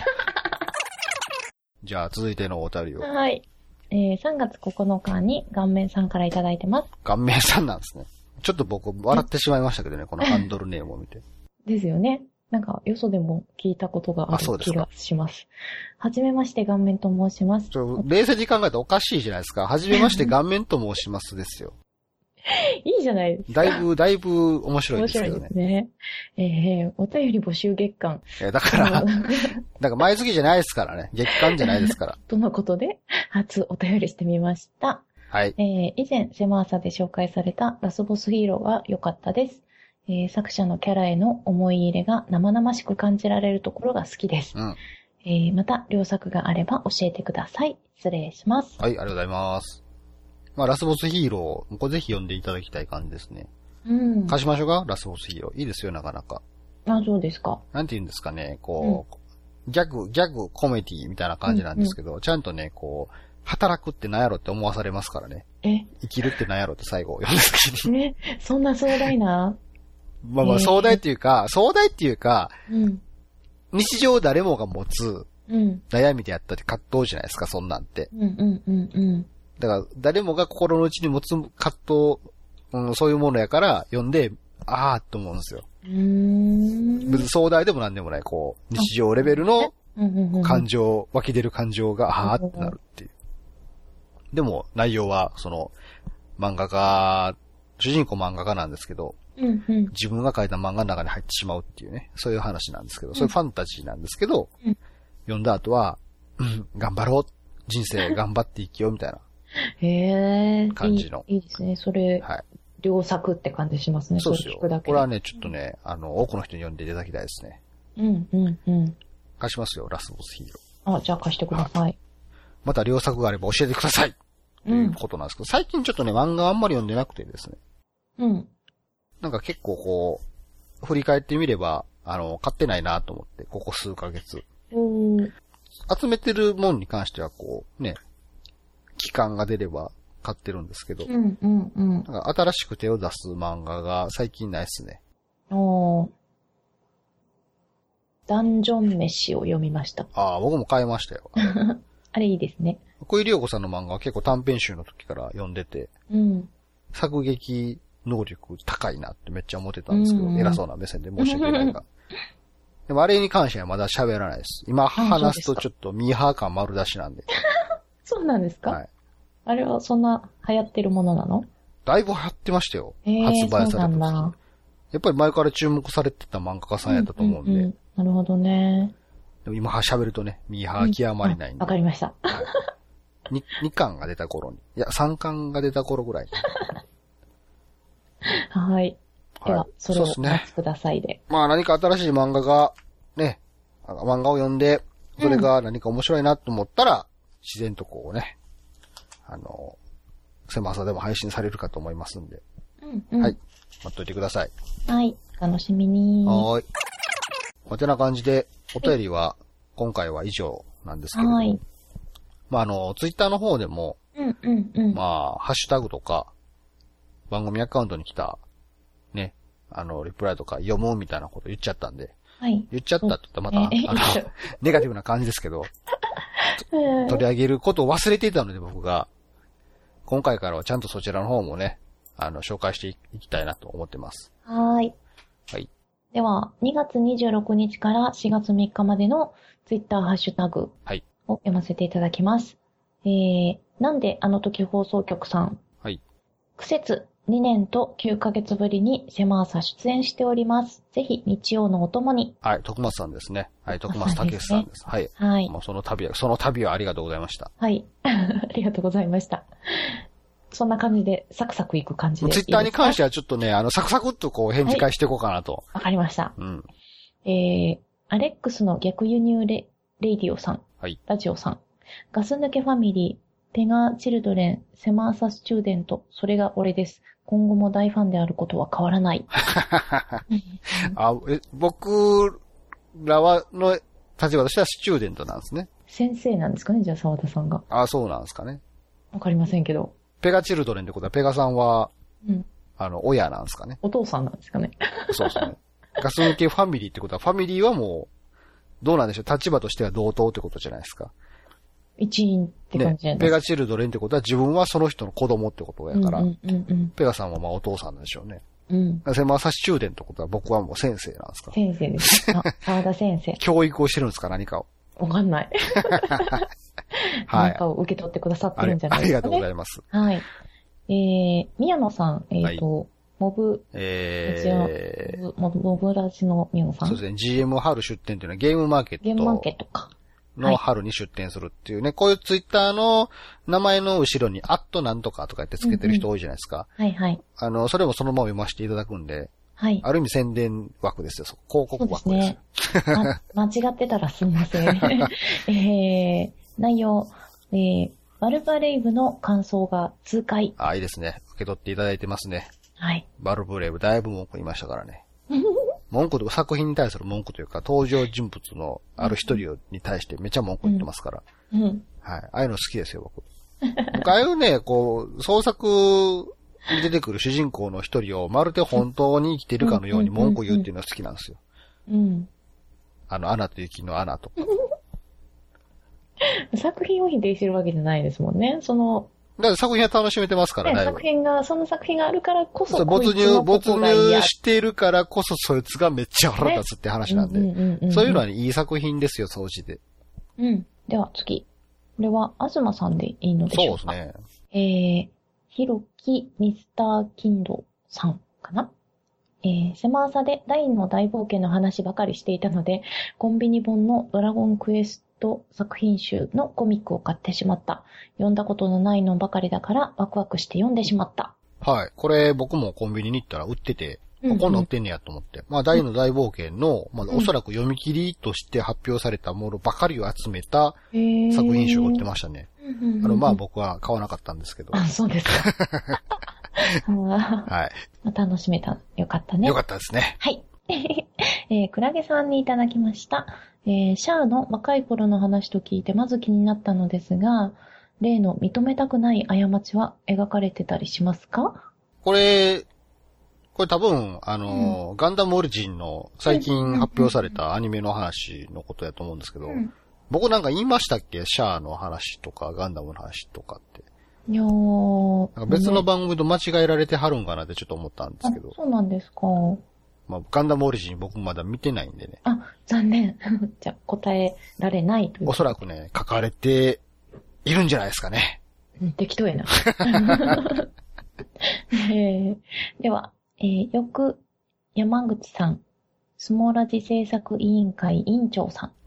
Speaker 1: じゃあ続いてのお便りを。
Speaker 2: はい。えー、さんがつここのかに顔面さんからいただいてます。
Speaker 1: 顔面さんなんですね。ちょっと僕笑ってしまいましたけどね、このハンドルネームを見て。
Speaker 2: ですよね。なんか、よそでも聞いたことがある気がします。はじめまして、顔面と申します。
Speaker 1: ちょ冷静に考えたらおかしいじゃないですか。はじめまして、顔面と申しますですよ。
Speaker 2: いいじゃないです
Speaker 1: か。だいぶ、だいぶ面白いですけどね。面白いですね。
Speaker 2: えー、お便り募集月間。
Speaker 1: えー、だから、だから毎月じゃないですからね。月間じゃないですから。
Speaker 2: とのことで、初お便りしてみました。
Speaker 1: はい。
Speaker 2: えー、以前、セマーサで紹介されたラスボスヒーローが良かったです。えー、作者のキャラへの思い入れが生々しく感じられるところが好きです。うん。えー、また、両作があれば教えてください。失礼します。
Speaker 1: はい、ありがとうございます。まあ、ラスボスヒーロー、これぜひ読んでいただきたい感じですね。
Speaker 2: うん。
Speaker 1: 貸しましょうかラスボスヒーロー。いいですよ、なかなか。
Speaker 2: あ、そうですか。
Speaker 1: なんて言うんですかね、こう、うん、ギャグ、ギャグ、コメディみたいな感じなんですけど、うんうん、ちゃんとね、こう、働くって何やろって思わされますからね。
Speaker 2: え
Speaker 1: 生きるって何やろって最後読んだ時
Speaker 2: に。えそんな壮大な
Speaker 1: まあまあ壮大っていうか、えー、壮大っていうか、
Speaker 2: うん、
Speaker 1: 日常誰もが持つ悩みであったり葛藤じゃないですか、そんなんて。
Speaker 2: うんうんうんうん。
Speaker 1: だから誰もが心の内に持つ葛藤、うん、そういうものやから読んで、あーって思うんですよ。
Speaker 2: うーん
Speaker 1: 別に壮大でもなんでもない、こう、日常レベルの感情、湧き出る感情があーってなるっていう。でも内容は、その、漫画家、主人公漫画家なんですけど、
Speaker 2: うんうん、
Speaker 1: 自分が書いた漫画の中に入ってしまうっていうね、そういう話なんですけど、そういうファンタジーなんですけど、
Speaker 2: うん、
Speaker 1: 読んだ後は、うん、頑張ろう、人生頑張って生きようみたいな
Speaker 2: へー
Speaker 1: 感じの。
Speaker 2: いい、いいですね。それ、
Speaker 1: はい、
Speaker 2: 良作って感じしますね。
Speaker 1: そうですよ。これはね、ちょっとね、あの、多くの人に読んでいただきたいですね。
Speaker 2: うんうんうん。
Speaker 1: 貸しますよ、ラスボスヒーロ
Speaker 2: ー。あ、じゃあ貸してください。
Speaker 1: また良作があれば教えてくださいということなんですけど、うん、最近ちょっとね、漫画あんまり読んでなくてですね。
Speaker 2: うん。
Speaker 1: なんか結構こう、振り返ってみれば、あの、買ってないなと思って、ここ数ヶ月。
Speaker 2: うん。
Speaker 1: 集めてるもんに関してはこう、ね、期間が出れば買ってるんですけど、
Speaker 2: うんうんうん。なん
Speaker 1: か新しく手を出す漫画が最近ないっすね。
Speaker 2: おー。ダンジョン飯を読みました。
Speaker 1: ああ、僕も買いましたよ。
Speaker 2: あれいいですね。
Speaker 1: 小井良子さんの漫画は結構短編集の時から読んでて、
Speaker 2: うん、
Speaker 1: 作劇能力高いなってめっちゃ思ってたんですけど、うんうん、偉そうな目線で申し訳ないが。でもあれに関してはまだ喋らないです。今話すとちょっとミーハー感丸出しなんで。
Speaker 2: そうなんですか？
Speaker 1: はい。
Speaker 2: あれはそんな流行ってるものなの？
Speaker 1: だいぶ流行ってましたよ。
Speaker 2: えー、
Speaker 1: 発売された時。
Speaker 2: そうなんだ。
Speaker 1: やっぱり前から注目されてた漫画家さんやったと思うんで。うんうんうん、
Speaker 2: なるほどね。
Speaker 1: でも今喋るとね、ミーハー極まりないんで。
Speaker 2: わ、うん、かりました。
Speaker 1: に、にかんが出た頃に。いや、さんかんが出た頃ぐらい。
Speaker 2: はい。では、はい、それをお待ちくださいで、ね。
Speaker 1: まあ何か新しい漫画が、ね、漫画を読んで、それが何か面白いなと思ったら、うん、自然とこうね、あの、狭さでも配信されるかと思いますんで。うんうん、はい。待っといてください。
Speaker 2: はい。楽しみに。
Speaker 1: はーい。まあ、てな感じで、お便りは、今回は以上なんですけれども。はい。まあ、あの、ツイッターの方でも、
Speaker 2: うんうんうん。
Speaker 1: まあ、ハッシュタグとか、番組アカウントに来た、ね、あの、リプライとか読むみたいなこと言っちゃったんで。
Speaker 2: はい。
Speaker 1: 言っちゃったって言ったらまた、えー、あの、ネガティブな感じですけど、取り上げることを忘れていたので僕が、今回からはちゃんとそちらの方もね、あの、紹介していきたいなと思ってます。
Speaker 2: はーい。
Speaker 1: はい。
Speaker 2: では、にがつにじゅうろくにちからしがつみっかまでのツイッターハッシュタグを読ませていただきます。はい、えー、なんであの時放送局さん。
Speaker 1: はい。
Speaker 2: 苦節にねんときゅうかげつぶりにセマーサ出演しております。ぜひ日曜のお供に。
Speaker 1: はい、徳松さんですね。はい、徳松武さんです。はい。はい。もうその旅は、その旅はありがとうございました。
Speaker 2: はい。ありがとうございました。そんな感じで、サクサクいく感じでいいですか？
Speaker 1: ツイッターに関してはちょっとね、あの、サクサクっとこう返事返していこうかなと。わ、
Speaker 2: はい、かりました。
Speaker 1: うん。
Speaker 2: えー、アレックスの逆輸入レ、レイディオさん。
Speaker 1: はい。
Speaker 2: ラジオさん。ガス抜けファミリー、ペガチルドレン、セマーサスチューデント、それが俺です。今後も大ファンであることは変わらない。
Speaker 1: あえ僕らは、の立場としてはスチューデントなんですね。
Speaker 2: 先生なんですかね、じゃあ沢田さんが。
Speaker 1: あ、そうなんですかね。
Speaker 2: わかりませんけど。
Speaker 1: ペガチルドレンってことは、ペガさんは、
Speaker 2: うん、
Speaker 1: あの、親なんですかね。
Speaker 2: お父さんなんですかね。
Speaker 1: そうですね。ガス抜けファミリーってことは、ファミリーはもう、どうなんでしょう、立場としては同等ってことじゃないですか。
Speaker 2: 一員って感じじゃないですか。
Speaker 1: ね、ペガチルドレンってことは自分はその人の子供ってことやから、
Speaker 2: うんうんうんうん、
Speaker 1: ペガさんはまあお父さんなんでしょうね。
Speaker 2: うん。
Speaker 1: セマーサスチューデンってことは僕はもう先生なんですか？
Speaker 2: 先生です。あ、沢田先生。
Speaker 1: 教育をしてるんですか、何かを。
Speaker 2: わかんない。はい。何かを受け取ってくださってるんじゃないですか、ね。
Speaker 1: ありがとうございます。
Speaker 2: はい。えー、宮野さん、えっ、ー、と、はい、モブ、
Speaker 1: え
Speaker 2: ー、モブ、モブラジの宮野さん。
Speaker 1: そうですね。ジーエム 春出店っていうのはゲームマーケット。
Speaker 2: ゲームマーケットか。
Speaker 1: の春に出店するっていうね、はい、こういうツイッターの名前の後ろにアットなんとかとか言ってつけてる人多いじゃないですか。
Speaker 2: うんうん、はいはい。
Speaker 1: あの、それもそのまま読ませていただくんで、
Speaker 2: はい。
Speaker 1: ある意味宣伝枠ですよ。広告枠です。そう
Speaker 2: ですね。ま、間違ってたらすみません。えー、内容、えー、バルバレイブの感想が痛快。
Speaker 1: あ、いいですね。受け取っていただいてますね。
Speaker 2: はい。
Speaker 1: バルブレイブだいぶ文句言いましたからね。文句とか作品に対する文句というか、登場人物のある一人に対してめっちゃ文句言ってますから。
Speaker 2: うん。うん、
Speaker 1: はい。ああいうの好きですよ、僕。僕、ああいうね、こう、創作に出てくる主人公の一人をまるで本当に生きているかのように文句言うっていうのが好きなんですよ。
Speaker 2: うん。
Speaker 1: あの、アナと雪のアナとか。
Speaker 2: 作品を否定してるわけじゃないですもんね。その、
Speaker 1: だから作品は楽しめてますからね。
Speaker 2: 作品が、その作品があるからこそ、
Speaker 1: 没入、没入してるからこそ、そいつがめっちゃ腹立つって話なんで。ね、うんうんうんうん、そういうのは、ね、いい作品ですよ、総じて。
Speaker 2: うん。では次。これは、あずまさんでいいのでしょうか？
Speaker 1: そうですね。
Speaker 2: えー、ひろきミスターキンドさんかな？えー、セマーサで大の大冒険の話ばかりしていたので、コンビニ本のドラゴンクエスト作品集のコミックを買ってしまった。読んだことのないのばかりだからワクワクして読んでしまった。
Speaker 1: はい。これ僕もコンビニに行ったら売ってて、うんうん、ここ載ってんねやと思って。まあ大の大冒険の、まあおそらく読み切りとして発表されたものばかりを集めた作品集を売ってましたね。あのまあ僕は買わなかったんですけど。
Speaker 2: あ、そうですか。
Speaker 1: はい。
Speaker 2: 楽しめた。よかったね。
Speaker 1: よかったですね。
Speaker 2: はい。えー、クラゲさんにいただきました。えー、シャアの若い頃の話と聞いてまず気になったのですが、例の認めたくない過ちは描かれてたりしますか？
Speaker 1: これ、これ多分、あの、うん、ガンダムオリジンの最近発表されたアニメの話のことやと思うんですけど、うん、僕なんか言いましたっけ？シャアの話とかガンダムの話とかって。
Speaker 2: いやー。
Speaker 1: なんか別の番組と間違えられてはるんかなってちょっと思ったんですけど。
Speaker 2: そうなんですか。
Speaker 1: まあ、ガンダムオリジン僕まだ見てないんでね。
Speaker 2: あ、残念。じゃあ答えられないという。
Speaker 1: おそらくね、書かれているんじゃないですかね。
Speaker 2: うん、適当やな。えー、では、えー、よく山口さん、スモラジ制作委員会委員長さん。
Speaker 1: お、
Speaker 2: です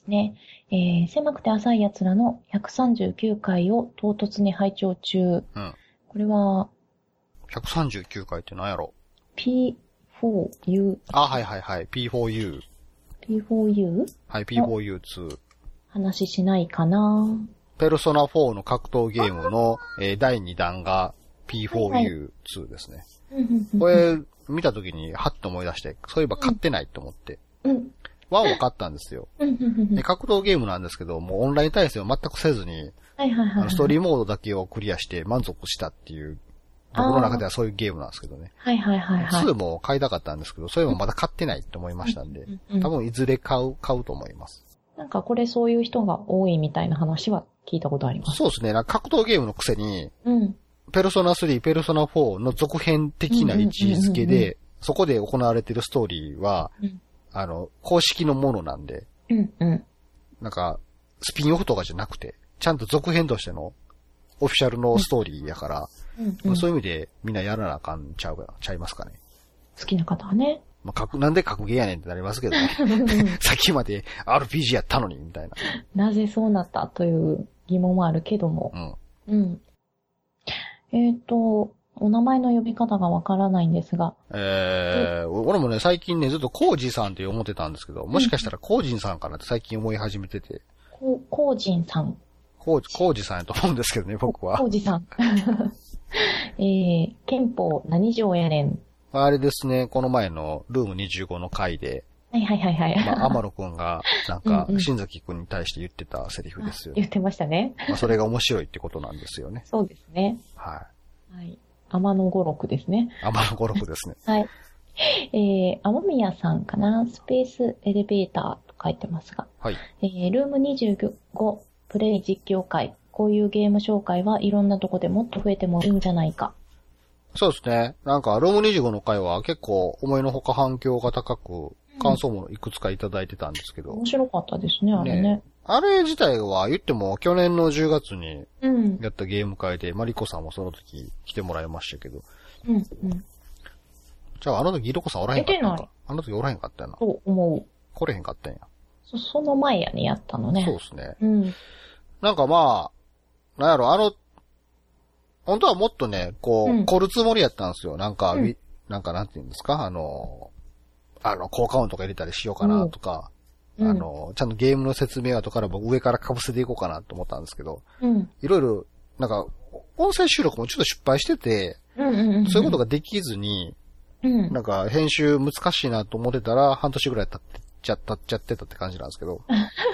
Speaker 2: ね。えー、狭くて浅い奴らのひゃくさんじゅうきゅうかいを唐突に拝聴中。うん。これは、
Speaker 1: ひゃくさんじゅうきゅうかいって何やろ
Speaker 2: ピーフォーユー。
Speaker 1: あ、はいはいはい。ピーフォーユー。
Speaker 2: ピーフォーユー?
Speaker 1: はい、ピーフォーユーツー。
Speaker 2: 話しないかな。
Speaker 1: ペルソナフォーの格闘ゲームの、えー、だいにだんが ピーフォーユーツー ですね。はいはい、これ、見たときに、はっと思い出して、そういえば買ってないと思って。うん。ワンを買ったんですよ。で格闘ゲームなんですけど、もうオンライン対戦を全くせずに、はいはいはいはい、ストーリーモードだけをクリアして満足したっていう、僕の中ではそういうゲームなんですけどね。はいはいはいはい。ツーも買いたかったんですけど、それもまだ買ってないと思いましたんで、多分いずれ買う、買うと思います。
Speaker 2: なんかこれそういう人が多いみたいな話は聞いたことあります。
Speaker 1: そうですね。なんか格闘ゲームのくせに、うん、ペルソナスリー、ペルソナフォーの続編的な位置づけで、そこで行われているストーリーは、うん、あの、公式のものなんで、うんうん、なんか、スピンオフとかじゃなくて、ちゃんと続編としてのオフィシャルのストーリーやから、うんうんまあ、そういう意味でみんなやらなあかんちゃう、ちゃいますかね。
Speaker 2: 好きな方はね。
Speaker 1: まあ、格なんで格ゲーやねんってなりますけどね。さっきまで アールピージー やったのに、みたいな。
Speaker 2: なぜそうなったという疑問もあるけども。うん。うん。えっと、お名前の呼び方がわからないんですが。
Speaker 1: えー、俺もね、最近ね、ずっとコージーさんって思ってたんですけど、もしかしたらコージンさんかなって最近思い始めてて。
Speaker 2: コ、コージンさん。
Speaker 1: コージ、コージさんやと思うんですけどね、僕は。
Speaker 2: コージさん。えー、憲法何条やねん。
Speaker 1: あれですね、この前のルームにじゅうごの回で。
Speaker 2: はいはいはいはい。
Speaker 1: まあ、アマロくんが、なんか、新崎くんに対して言ってたセリフですよね。
Speaker 2: 言ってましたね。
Speaker 1: まあ、それが面白いってことなんですよね。
Speaker 2: そうですね。はい。はい。天野五六ですね。
Speaker 1: 天野五六ですね。
Speaker 2: はい。えー、天宮さんかな、スペースエレベーターと書いてますが。はい。えー、ルームにじゅうご、プレイ実況会。こういうゲーム紹介はいろんなとこでもっと増えてもいいんじゃないか。
Speaker 1: そうですね。なんか、ルームにじゅうごの回は結構思いのほか反響が高く、感想もいくつかいただいてたんですけど。
Speaker 2: 面白かったですね、あれね。ね
Speaker 1: あれ自体は言っても去年のじゅうがつにやったゲーム会で、うん、マリコさんもその時来てもらいましたけど。うんうん。じゃああの時イロコさんおらへんかったんか。あの時おらへんかったよな。
Speaker 2: そう思う。
Speaker 1: 来れへんかったんや。
Speaker 2: そ、その前やね、やったのね。
Speaker 1: そうですね。うん。なんかまあ、なんやろ、あの、本当はもっとね、こう、うん、凝るつもりやったんですよ。なんか、うん、なんかなんて言うんですか、あの、あの、効果音とか入れたりしようかなとか、うん、あの、ちゃんとゲームの説明後から僕上から被せていこうかなと思ったんですけど、うん、いろいろ、なんか、音声収録もちょっと失敗してて、うんうんうんうん、そういうことができずに、うん、なんか編集難しいなと思ってたら、半年ぐらい経ってちゃった、ちゃってたって感じなんですけど。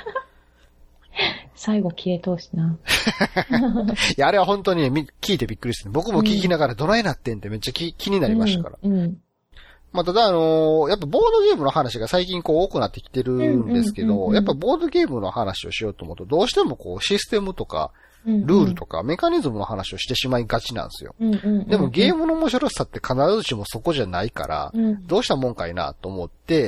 Speaker 2: 最後消え通しな。
Speaker 1: いや、あれは本当に、ね、聞いてびっくりして、ね、僕も聞きながらどないなってんってめっちゃ気、気になりましたから。うんうん、まあ、ただあのー、やっぱボードゲームの話が最近こう多くなってきてるんですけど、うんうんうんうん、やっぱボードゲームの話をしようと思うと、どうしてもこうシステムとか、ルールとかメカニズムの話をしてしまいがちなんですよ。うんうんうんうん、でもゲームの面白さって必ずしもそこじゃないから、うん、どうしたもんかいなと思って、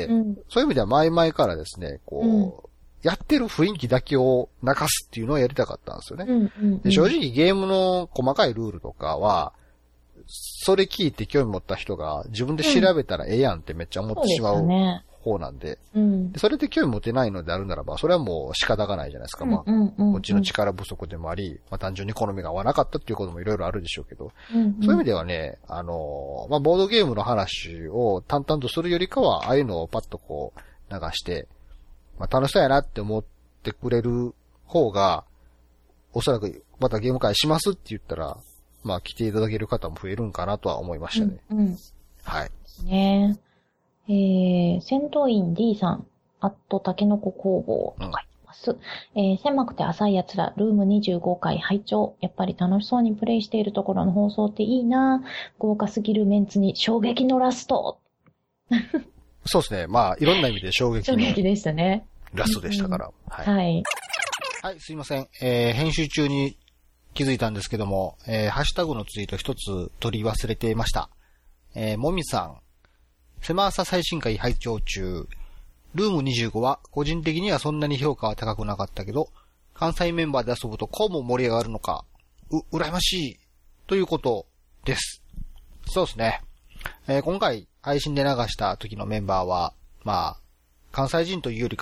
Speaker 1: うん、そういう意味では前々からですね、こう、うんやってる雰囲気だけを泣かすっていうのをやりたかったんですよね。うんうんうん、で正直ゲームの細かいルールとかは、それ聞いて興味持った人が自分で調べたらええやんってめっちゃ思ってしまう方なんで、うん、でそれで興味持てないのであるならば、それはもう仕方がないじゃないですか。まあ、うんうんうんうん、こっちの力不足でもあり、まあ単純に好みが合わなかったっていうこともいろいろあるでしょうけど、うんうん、そういう意味ではね、あの、まあボードゲームの話を淡々とするよりかは、ああいうのをパッとこう流して、まあ楽しそうやなって思ってくれる方が、おそらくまたゲーム会しますって言ったら、まあ来ていただける方も増えるんかなとは思いましたね。うん、うん。はい。
Speaker 2: ねえ。えー、戦闘員 D さん、アットタケノコ工房と書いてます。うん、えー、狭くて浅い奴ら、ルームにじゅうごかい拝聴。やっぱり楽しそうにプレイしているところの放送っていいな。豪華すぎるメンツに衝撃のラスト。
Speaker 1: そうですね。まあ、いろんな意味で衝撃の。
Speaker 2: 衝撃でしたね。
Speaker 1: ラストでしたから。うん、はい。
Speaker 2: はい。
Speaker 1: はい、すいません。えー、編集中に気づいたんですけども、えー、ハッシュタグのツイート一つ取り忘れていました。えー、もみさん。狭さ最新回拝聴中。ルームにじゅうごは個人的にはそんなに評価は高くなかったけど、関西メンバーで遊ぶとこうも盛り上がるのか、う、羨ましい、ということです。そうですね。えー、今回配信で流した時のメンバーは、まあ、関西人というよりかは、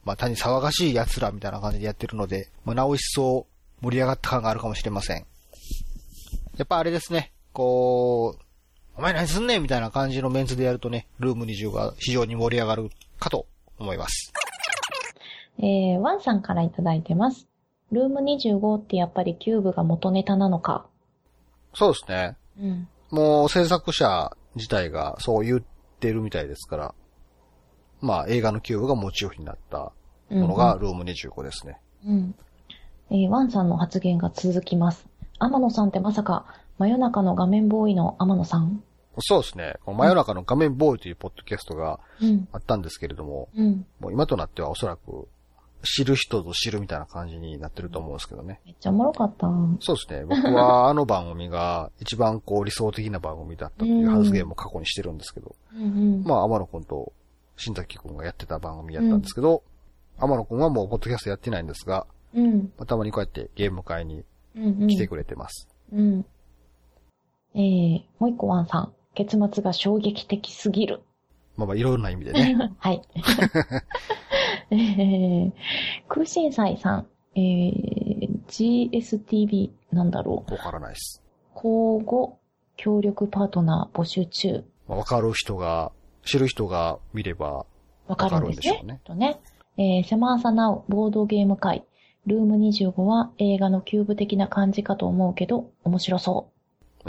Speaker 1: まあ単に騒がしい奴らみたいな感じでやってるので、まあなお一層盛り上がった感があるかもしれません。やっぱあれですね、こう、お前何すんねんみたいな感じのメンツでやるとね、ルームにじゅうごが非常に盛り上がるかと思います。
Speaker 2: えー、ワンさんからいただいてます。ルームにじゅうごってやっぱりキューブが元ネタなのか。
Speaker 1: そうですね。うん、もう制作者自体がそう言ってるみたいですから、まあ映画のキューブがモチーフになったものがルームにじゅうごですね。
Speaker 2: うん、うんえー。ワンさんの発言が続きます。天野さんってまさか真夜中の画面ボーイの天野さん？
Speaker 1: そうですね。この真夜中の画面ボーイというポッドキャストがあったんですけれども、うん、もう今となってはおそらく知る人ぞ知るみたいな感じになってると思うんですけどね。
Speaker 2: めっちゃおもろかった。
Speaker 1: そうですね。僕はあの番組が一番こう理想的な番組だったという発言も過去にしてるんですけど、うんうん、まあ天野くんと新崎くんがやってた番組やったんですけど、うん、天野くんはもうポッドキャストやってないんですが、うん、まあ、たまにこうやってゲーム会に来てくれてます。うんうんうん
Speaker 2: えー、もう一個ワンさん。結末が衝撃的すぎる。
Speaker 1: まあまあいろんな意味でね。
Speaker 2: はい。えー、空心菜さん。えー、ジーエスティービー なんだろう。
Speaker 1: わからないです。
Speaker 2: 交互協力パートナー募集中。
Speaker 1: まあ、わかる人が、知る人が見ればわかるんでしょうね。
Speaker 2: とね。えー、セマーサナウボードゲーム会。ルームにじゅうごは映画のキューブ的な感じかと思うけど、面白そう。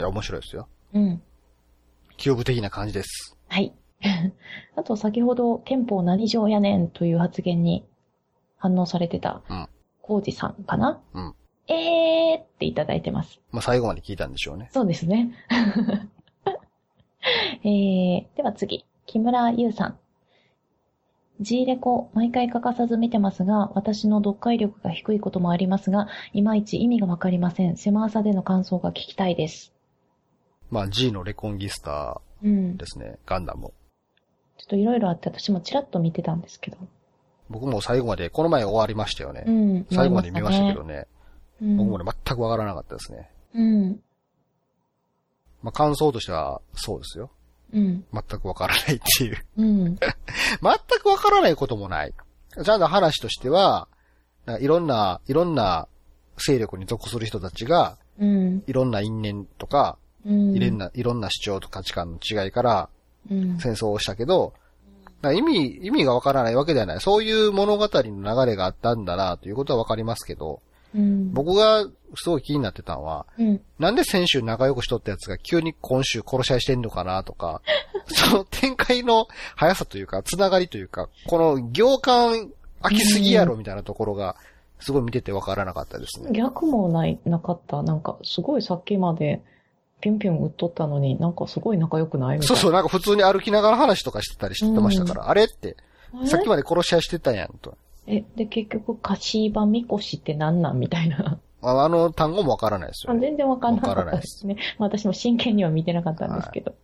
Speaker 1: いや、面白いですよ。うん。キューブ的な感じです。
Speaker 2: はい。あと、先ほど、憲法何条やねんという発言に反応されてた、うん。コウジさんかなうん。えーっていただいてます。
Speaker 1: まあ、最後まで聞いたんでしょうね。
Speaker 2: そうですね。えー、では次、木村優さん。G レコ、毎回欠かさず見てますが、私の読解力が低いこともありますが、いまいち意味がわかりません。狭さでの感想が聞きたいです。
Speaker 1: まあ G のレコンギスターですね、うん、ガンダム。
Speaker 2: ちょっといろいろあって私もチラッと見てたんですけど。
Speaker 1: 僕も最後まで、この前終わりましたよね。うん、最後まで見ましたけどね。うん、僕もね、全くわからなかったですね。うん。まあ感想としては、そうですよ。うん。全くわからないっていう。うん。全くわからないこともない。ちゃんと話としては、いろんな、いろんな勢力に属する人たちが、うん、いろんな因縁とか、うん、いろんな、いろんな主張と価値観の違いから、戦争をしたけど、うん、意味、意味がわからないわけではない。そういう物語の流れがあったんだな、ということはわかりますけど、うん、僕がすごい気になってたのは、うん、なんで先週仲良くしとったやつが急に今週殺し合いしてんのかなとか、その展開の速さというか、つながりというか、この行間飽きすぎやろみたいなところが、すごい見ててわからなかったですね。
Speaker 2: 逆もない、なかった。なんか、すごいさっきまで、ぴょんぴょん打っとったのに、なんかすごい仲良くないみたいな。
Speaker 1: そうそう、なんか普通に歩きながら話とかしてたりしてましたから、うん、あれって、さっきまで殺し合いしてたやん、と。
Speaker 2: え、で、結局、カシーバミコシってなんなんみたいな。
Speaker 1: あ, あの単語もわからないですよ、ね。
Speaker 2: 全然わからなかったですね。まあ、私も真剣には見てなかったんですけど。はい、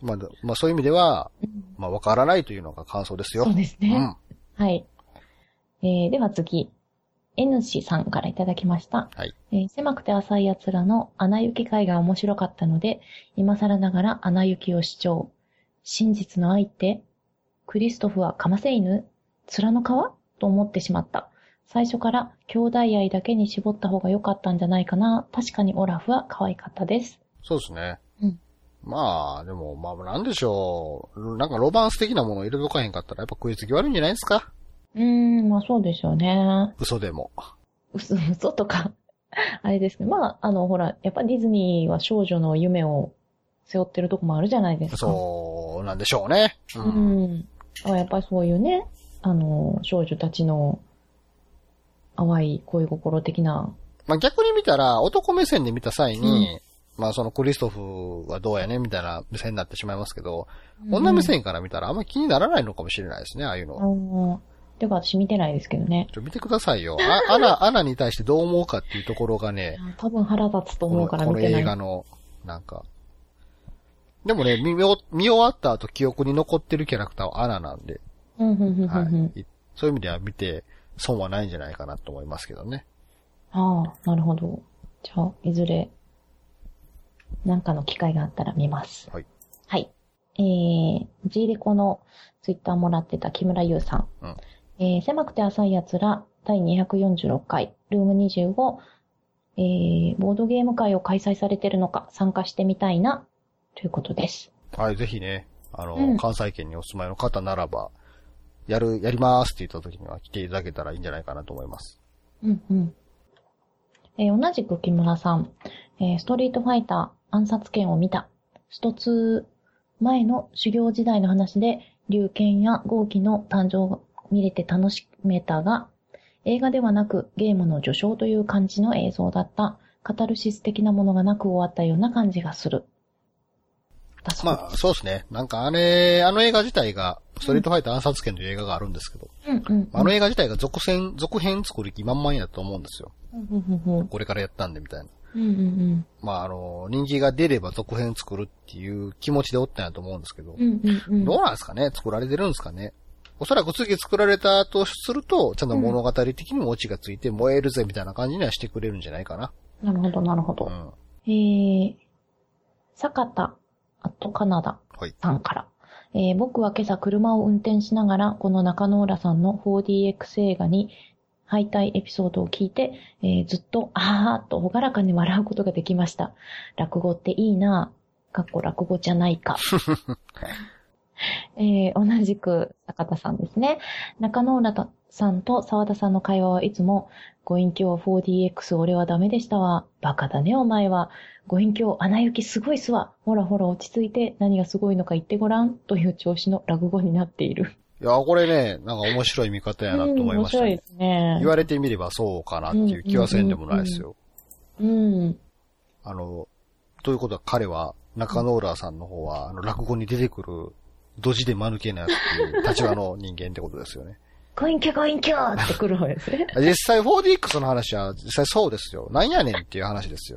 Speaker 1: まあ、まあ、そういう意味では、まあ、わからないというのが感想ですよ。
Speaker 2: そうですね。うん、はい。えー、では次。N 氏さんからいただきました。はい。えー、狭くて浅い奴らの穴行き会が面白かったので、今更ながら穴行きを主張。真実の愛って、クリストフはかませ犬？面の皮？と思ってしまった。最初から兄弟愛だけに絞った方が良かったんじゃないかな。確かにオラフは可愛かったです。
Speaker 1: そうですね。うん。まあ、でも、まあ、なんでしょう。なんかロマンス的なものを入れとかへんかったらやっぱ食いつき悪いんじゃないですか？
Speaker 2: うーん、まあそうですよね。
Speaker 1: 嘘でも。
Speaker 2: 嘘、嘘とか、あれですけど、まあ、あの、ほら、やっぱディズニーは少女の夢を背負ってるとこもあるじゃないですか。
Speaker 1: そうなんでしょうね。
Speaker 2: うん。うん、あやっぱりそういうね、あの、少女たちの淡い恋心的な。
Speaker 1: まあ逆に見たら、男目線で見た際に、うん、まあそのクリストフはどうやねみたいな目線になってしまいますけど、うん、女目線から見たらあんまり気にならないのかもしれないですね、ああいうのは。うん
Speaker 2: てか私見てないですけどね。
Speaker 1: ちょ、見てくださいよ。あ、アナ、アナに対してどう思うかっていうところがね。
Speaker 2: 多分腹立つと思うから見てない。
Speaker 1: この映画の、なんか。でもね、見、見終わった後記憶に残ってるキャラクターはアナなんで。うんうんうんうん、はい。そういう意味では見て損はないんじゃないかなと思いますけどね。
Speaker 2: ああ、なるほど。じゃあ、いずれ、なんかの機会があったら見ます。はい。はい。えー、G レコのツイッターもらってた木村優さん。うん。 えー、狭くて浅い奴らだいにひゃくよんじゅうろっかい、ルームにじゅうご、えー、ボードゲーム会を開催されているのか参加してみたいな、ということです。
Speaker 1: はい、ぜひね、あの、うん、関西圏にお住まいの方ならば、やる、やりますって言った時には来ていただけたらいいんじゃないかなと思います。
Speaker 2: うんうん。えー、同じく木村さん、えー、ストリートファイター暗殺剣を見た。一つ前の修行時代の話で、龍剣や豪輝の誕生が見れて楽しめたが、映画ではなくゲームの序章という感じの映像だった。カタルシス的なものがなく終わったような感じがする。
Speaker 1: まあ、そうですね。なんかあれ、あの映画自体が、ストリートファイター暗殺剣という映画があるんですけど、うんうんうん、あの映画自体が続編、続編作る気満々やと思うんですよ。うんうんうん、これからやったんでみたいな。うんうんうん、まああの、人気が出れば続編作るっていう気持ちでおったんやと思うんですけど、うんうんうん、どうなんですかね？作られてるんですかね？おそらく次作られたとすると、ちゃんと物語的にもオチがついて燃えるぜみたいな感じにはしてくれるんじゃないかな。
Speaker 2: なるほど、なるほど。うん、えー、坂田、あとカナダさんから。はい、えー、僕は今朝車を運転しながら、この中野浦さんの フォーディーエックス 映画に敗退エピソードを聞いて、えー、ずっと、あーっとほがらかに笑うことができました。落語っていいなぁ。かっこ落語じゃないか。えー、同じく坂田さんですね。中野浦さんと沢田さんの会話はいつも、ご隠居 フォーディーエックス 俺はダメでしたわ。バカだねお前は。ご隠居穴行きすごいっすわ。ほらほら落ち着いて何がすごいのか言ってごらん。という調子の落語になっている。
Speaker 1: いや、これね、なんか面白い見方やなと思いましたね。うん、面白いですね。言われてみればそうかなっていう気はせんでもないですよ。うん、うんうん。あの、ということは彼は、中野浦さんの方は、あの、落語に出てくる、ドジで間抜けなっていう立場の人間ってことですよね。
Speaker 2: ご隠居ご隠居って来る方ですね。
Speaker 1: 実際 フォーディーエックス の話は実際そうですよ。なんやねんっていう話ですよ。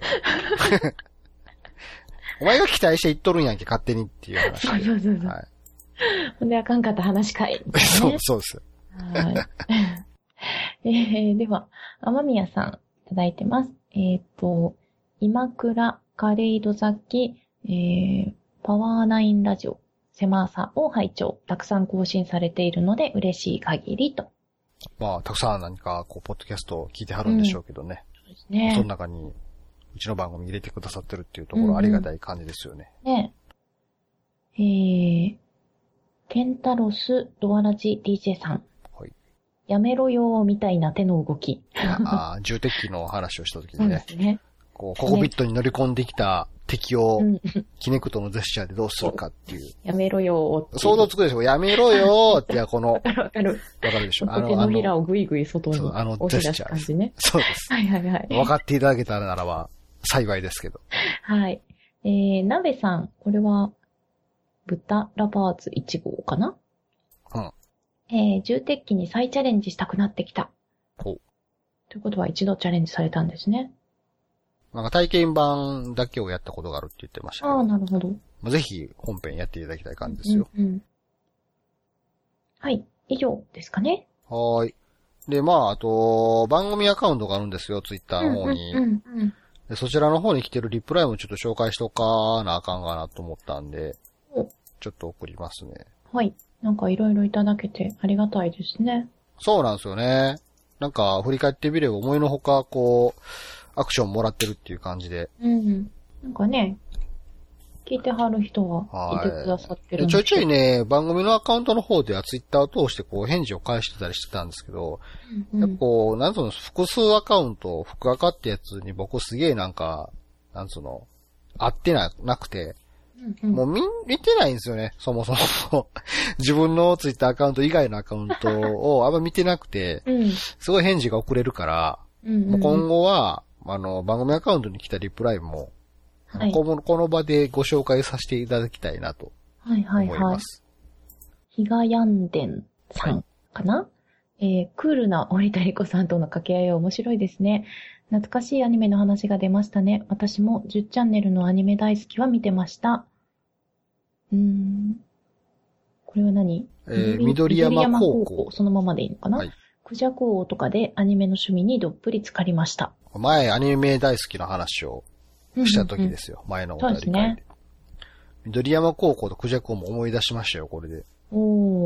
Speaker 1: お前が期待して言っとるんやんけ、勝手にっていう話。
Speaker 2: そうそうそうそう。はい。ほんであかんかった話かい、ね。
Speaker 1: そう、そうです。
Speaker 2: はい。えー、では、天宮さんいただいてます。えっ、ー、と、今倉カレイド雑記、えー、パワーナインラジオ。狭さを拝聴。たくさん更新されているので嬉しい限りと。
Speaker 1: まあ、たくさん何か、こう、ポッドキャストを聞いてはるんでしょうけどね。うん、そうですね。その中に、うちの番組入れてくださってるっていうところ、ありがたい感じですよね。
Speaker 2: うんうん、ねえ。えー、ケンタロスドアラジ ディージェー さん。はい。やめろよみたいな手の動き。
Speaker 1: ああ、重敵機の話をしたときにね。そうですね。こう、ココピットに乗り込んできた敵を、キネクトのジェスチャーでどうするかっていう。
Speaker 2: やめろよ
Speaker 1: ーって。想像つくでしょ？やめろよーって、この、わかる
Speaker 2: わかる。
Speaker 1: わかるでしょ？
Speaker 2: あの、手のひらをぐいぐい外に押し出す感じね。
Speaker 1: そうです。
Speaker 2: はいはいはい。
Speaker 1: 分かっていただけたらならば、幸いですけど。
Speaker 2: はい。えー、なべさん、これは、豚ラバーズいち号かな？うん。えー、重鉄機に再チャレンジしたくなってきた。ほう。ということは一度チャレンジされたんですね。
Speaker 1: なんか体験版だけをやったことがあるって言ってましたけど。
Speaker 2: ああ、なるほど。
Speaker 1: ぜひ本編やっていただきたい感じですよ。うんうん、
Speaker 2: はい。以上ですかね。
Speaker 1: はーい。で、まあ、あと、番組アカウントがあるんですよ、ツイッターの方に。うんうんうんうん、でそちらの方に来てるリプライもちょっと紹介しとかなあかんかなと思ったんで、ちょっと送りますね。
Speaker 2: はい。なんかいろいろいただけてありがたいですね。
Speaker 1: そうなんですよね。なんか振り返ってみれば思いのほか、こう、アクションもらってるっていう感じで。
Speaker 2: うん。なんかね、聞いてはる人はいてくださってるん
Speaker 1: ですけど、ちょいちょいね、番組のアカウントの方ではツイッターを通してこう返事を返してたりしてたんですけど、うんうん、やっぱこう、なんつうの、複数アカウント、複アカってやつに僕すげえなんか、なんつうの、合ってな、なくて、うんうん、もう見、見てないんですよね、そもそも。自分のツイッターアカウント以外のアカウントをあんま見てなくて、うん、すごい返事が遅れるから、うんうんうん、もう今後は、あの、番組アカウントに来たリプライも、はい、この、この場でご紹介させていただきたいなと思います。はいはいはい。
Speaker 2: ひがやんでんさんかな、はい、えー、クールな折田理子さんとの掛け合いは面白いですね。懐かしいアニメの話が出ましたね。私もじゅうチャンネルのアニメ大好きは見てました。うーん。これは何？
Speaker 1: えー、緑山高校。
Speaker 2: そのままでいいのかな、はい、クジャク王とかでアニメの趣味にどっぷり浸かりました。
Speaker 1: 前アニメ大好きな話をした時ですよ。うんうんうん、前のお便り会で。緑山高校とクジャク王も思い出しましたよ、これで。
Speaker 2: お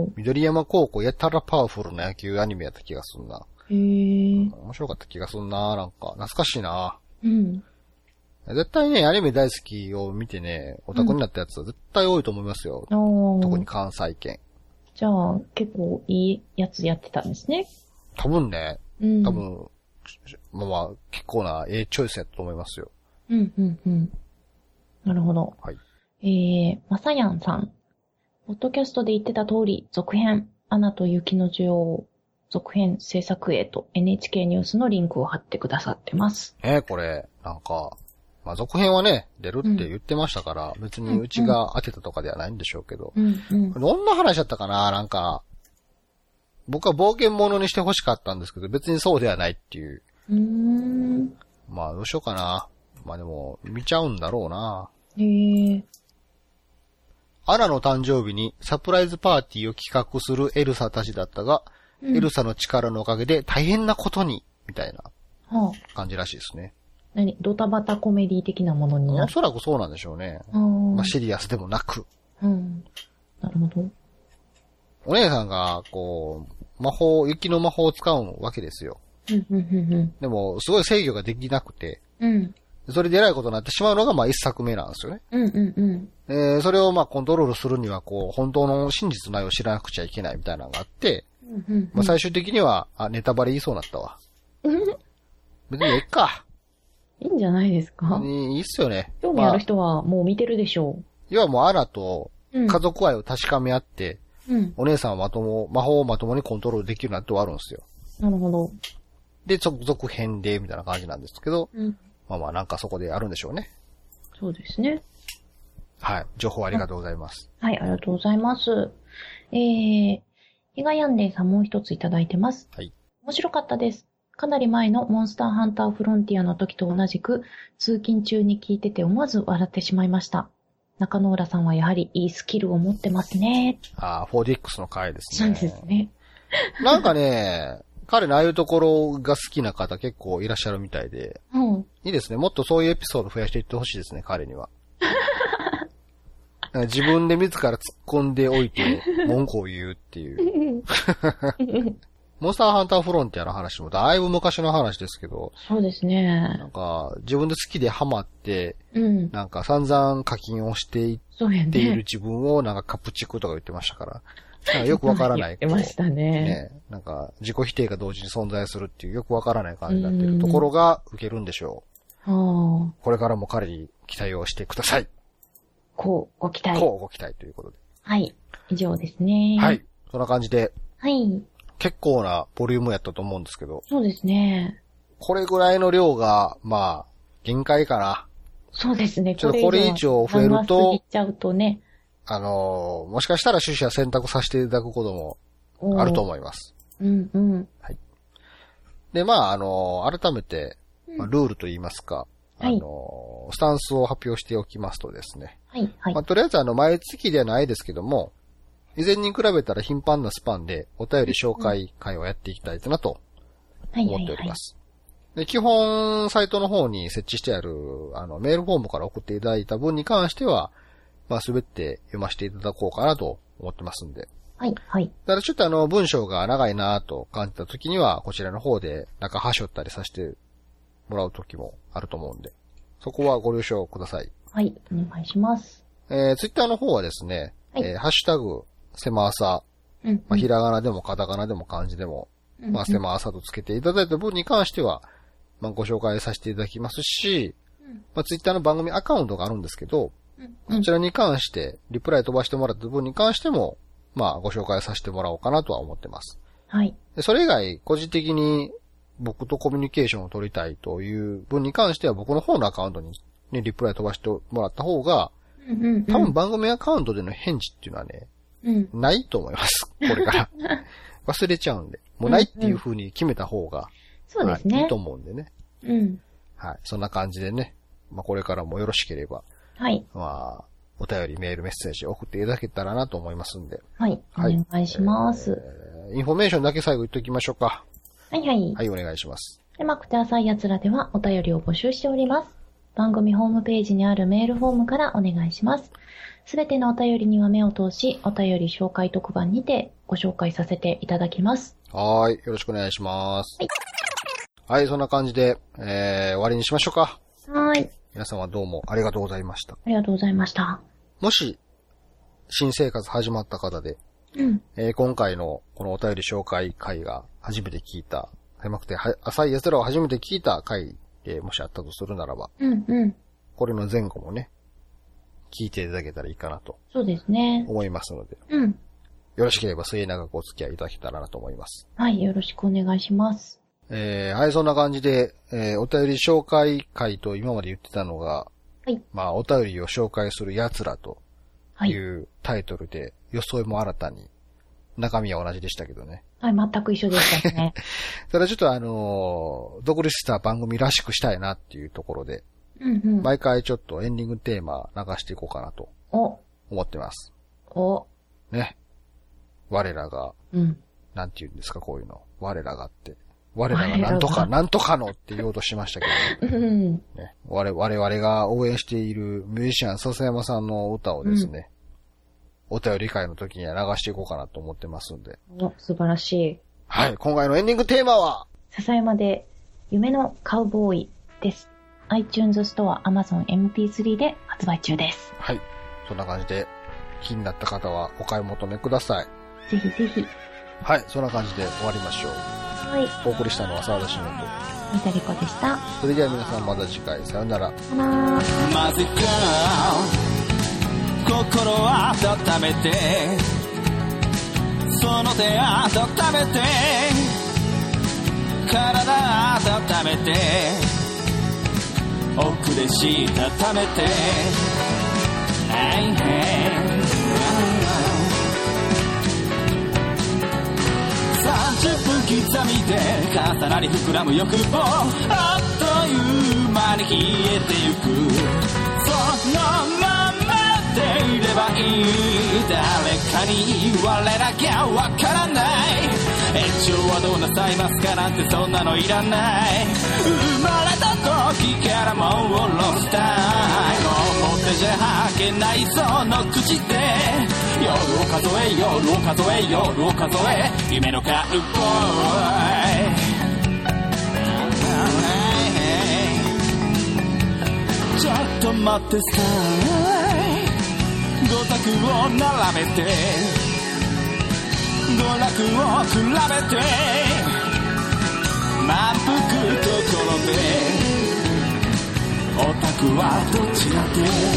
Speaker 2: ほう。
Speaker 1: 緑山高校やたらパワフルな野球アニメやった気がすんな。
Speaker 2: へー。
Speaker 1: 面白かった気がすんな、なんか。懐かしいな。
Speaker 2: うん。
Speaker 1: 絶対ね、アニメ大好きを見てね、オタクになったやつは絶対多いと思いますよ。うん、特に関西圏。
Speaker 2: じゃあ、結構いいやつやってたんですね。
Speaker 1: 多分ね、
Speaker 2: うん、
Speaker 1: 多分、まあまあ、結構なええチョイスやったと思いますよ。
Speaker 2: うん、うん、うん。なるほど。
Speaker 1: はい。
Speaker 2: えー、まさやんさん。ポッドキャストで言ってた通り、続編、アナと雪の女王、続編制作へと エヌエイチケー ニュースのリンクを貼ってくださってます。
Speaker 1: えー、これ、なんか、まあ続編はね、出るって言ってましたから、うん、別にうちが当てたとかではないんでしょうけど、
Speaker 2: うんうん、
Speaker 1: どんな話だったかな、なんか、僕は冒険者にして欲しかったんですけど、別にそうではないっていう。
Speaker 2: うーん、
Speaker 1: まあどうしようかな。まあでも、見ちゃうんだろうな。
Speaker 2: へー。
Speaker 1: アナの誕生日にサプライズパーティーを企画するエルサたちだったが、うん、エルサの力のおかげで大変なことに、みたいな感じらしいですね。
Speaker 2: 何ドタバタコメディ的なものになる？
Speaker 1: おそらくそうなんでしょうね。まあシリアスでもなく。
Speaker 2: うん。なるほど。
Speaker 1: お姉さんが、こう、魔法、雪の魔法を使うわけですよ。
Speaker 2: うんうんうんうん、
Speaker 1: でも、すごい制御ができなくて、
Speaker 2: うん、
Speaker 1: それで偉いことになってしまうのが、まあ一作目なんですよね。
Speaker 2: うんうんうん
Speaker 1: えー、それをまあコントロールするには、こう、本当の真実の内容を知らなくちゃいけないみたいなのがあって、
Speaker 2: うんうんうん、
Speaker 1: まあ最終的には、あ、ネタバレ言いそうになったわ。別にええか。
Speaker 2: いいんじゃないですか。
Speaker 1: いいっすよね。
Speaker 2: 興味ある人はもう見てるでしょう。まあ、
Speaker 1: 要はもうアナと家族愛を確かめ合って、うん、お姉さんはまとも、魔法をまともにコントロールできるようになって終わるんですよ。
Speaker 2: なるほど。
Speaker 1: で、続々編で、みたいな感じなんですけど、
Speaker 2: うん、
Speaker 1: まあまあなんかそこであるんでしょうね。
Speaker 2: そうですね。
Speaker 1: はい。情報ありがとうございます。
Speaker 2: はい、ありがとうございます。えー、ヒガヤンデイさんもう一ついただいてます。
Speaker 1: はい。
Speaker 2: 面白かったです。かなり前のモンスターハンターフロンティアの時と同じく、通勤中に聞いてて思わず笑ってしまいました。中野浦さんはやはりいいスキルを持ってますね。
Speaker 1: ああ、フォーディーエックス の回ですね。
Speaker 2: そうですね。
Speaker 1: なんかね、彼のああいうところが好きな方結構いらっしゃるみたいで。
Speaker 2: うん。
Speaker 1: いいですね。もっとそういうエピソード増やしていってほしいですね、彼には。自分で自ら突っ込んでおいて文句を言うっていう。モンスターハンターフロンティアの話もだいぶ昔の話ですけど。
Speaker 2: そうですね。
Speaker 1: なんか、自分で好きでハマって、
Speaker 2: うん、
Speaker 1: なんか散々課金をしていっている自分をなんかカプチクとか言ってましたから。なんかよくわからない。
Speaker 2: 言ってましたね。
Speaker 1: ね。なんか、自己否定が同時に存在するっていうよくわからない感じになっているところが受けるんでしょう。
Speaker 2: うん、
Speaker 1: これからも彼に期待をしてください。
Speaker 2: こう、ご期待。
Speaker 1: こうご期待ということで。
Speaker 2: はい。以上ですね。
Speaker 1: はい。そんな感じで。
Speaker 2: はい。
Speaker 1: 結構なボリュームやったと思うんですけど。
Speaker 2: そうですね。
Speaker 1: これぐらいの量が、まあ、限界かな。
Speaker 2: そうですね。
Speaker 1: ちょっとこれ以上増えると、
Speaker 2: 過ぎちゃうとね。
Speaker 1: あのー、もしかしたら趣旨は選択させていただくこともあると思います。
Speaker 2: うんうん。
Speaker 1: はい。で、まあ、あのー、改めて、まあ、ルールと言いますか、うん、あのー、はい、スタンスを発表しておきますとですね。
Speaker 2: はいはい。
Speaker 1: まあ、とりあえずあの、毎月ではないですけども、以前に比べたら頻繁なスパンでお便り紹介会をやっていきたいなと思っております。で、基本サイトの方に設置してあるあのメールフォームから送っていただいた分に関しては、まあすべて読ませていただこうかなと思ってますんで。
Speaker 2: はいはい。
Speaker 1: ただちょっとあの文章が長いなと感じた時にはこちらの方で中端折ったりさせてもらう時もあると思うんで、そこはご了承ください。
Speaker 2: はい、お願いします。
Speaker 1: えー、ツイッターの方はですね、はい、えー、ハッシュタグセマアサ、うんうん、まあ、ひらがなでもカタカナでも漢字でも、うんうん、まあ、セマアサとつけていただいた分に関しては、まあ、ご紹介させていただきますし、うん、まあ、ツイッターの番組アカウントがあるんですけど、うんうん、そちらに関して、リプライ飛ばしてもらった分に関しても、まあ、ご紹介させてもらおうかなとは思ってます。
Speaker 2: はい。
Speaker 1: でそれ以外、個人的に僕とコミュニケーションを取りたいという分に関しては、僕の方のアカウントに、ね、リプライ飛ばしてもらった方が、
Speaker 2: うんうんうん、
Speaker 1: 多分番組アカウントでの返事っていうのはね、
Speaker 2: うん、
Speaker 1: ないと思います。これから。忘れちゃうんで。もうないっていう風に決めた方が、
Speaker 2: そうですね。
Speaker 1: いいと思うんでね。
Speaker 2: うん。
Speaker 1: はい。そんな感じでね。まあこれからもよろしければ。
Speaker 2: はい。
Speaker 1: まあ、お便り、メール、メッセージ送っていただけたらなと思いますんで。
Speaker 2: はい。はい、お願いします、
Speaker 1: えー。インフォメーションだけ最後言っておきましょうか。
Speaker 2: はいはい。
Speaker 1: はい、お願いします。
Speaker 2: で、まくて浅い奴らではお便りを募集しております。 番組ホームページにあるメールフォームからお願いします。すべてのお便りには目を通し、お便り紹介特番にてご紹介させていただきます。
Speaker 1: はい。よろしくお願いします。はい。はい、そんな感じで、えー、終わりにしましょうか。
Speaker 2: はい。
Speaker 1: 皆様どうもありがとうございました。あ
Speaker 2: りがとうございました。
Speaker 1: もし、新生活始まった方で、うんえー、今回のこのお便り紹介会が初めて聞いた、狭くて浅い奴らを初めて聞いた回でもしあったとするならば、
Speaker 2: うんうん、
Speaker 1: これの前後もね、聞いていただけたらいいかなと。
Speaker 2: そうですね。
Speaker 1: 思いますので。
Speaker 2: うん。
Speaker 1: よろしければ末永くお付き合いいただけたらなと思います。
Speaker 2: はい、よろしくお願いします。
Speaker 1: えー、はい、そんな感じで、えー、お便り紹介会と今まで言ってたのが、はい。まあ、お便りを紹介する奴らというタイトルで、装いも新たに、中身は同じでしたけどね。
Speaker 2: はい、全く一緒でしたね。
Speaker 1: それはちょっとあのー、独立した番組らしくしたいなっていうところで、
Speaker 2: うんうん、
Speaker 1: 毎回ちょっとエンディングテーマ流していこうかなと思ってます。
Speaker 2: お
Speaker 1: ね。我らが、
Speaker 2: うん、
Speaker 1: なんて言うんですか、こういうの。我らがって。我らがなんとか、なんとかのって言おうとしましたけど、ね
Speaker 2: うん
Speaker 1: ね、我, 我々が応援しているミュージシャン笹山さんの歌をですね、うん、お便り会の時には流していこうかなと思ってますんで。
Speaker 2: お、素晴らしい。
Speaker 1: はい、今回のエンディングテーマは
Speaker 2: 笹山で夢のカウボーイです。iTunes ストア、Amazon エムピースリー で発売中です。
Speaker 1: はい。そんな感じで、気になった方はお買い求めください。
Speaker 2: ぜひぜひ。
Speaker 1: はい、そんな感じで終わりましょう。
Speaker 2: はい。
Speaker 1: お送りしたのは沢田慎吾と
Speaker 2: 三田理子でした。
Speaker 1: それでは皆さんまた次回、さよなら。
Speaker 2: さよなら。
Speaker 3: なぜか心温めて、その手温めて、体温めて、奥でしたためて、さんじゅっぷん刻みで重なり膨らむ欲望、あっという間に消えてゆく、そのままでいればいい、誰かに言われなきゃわからない、延長はどうなさいますかなんてそんなのいらない、生まれた時からもう下ろしたい、表じゃ吐けないその口で夜を数え夜を数え夜を数え夢のカウボーイ、ちょっと待ってさい、五択を並べて娯楽を比べて満腹ところでオタクはどちらで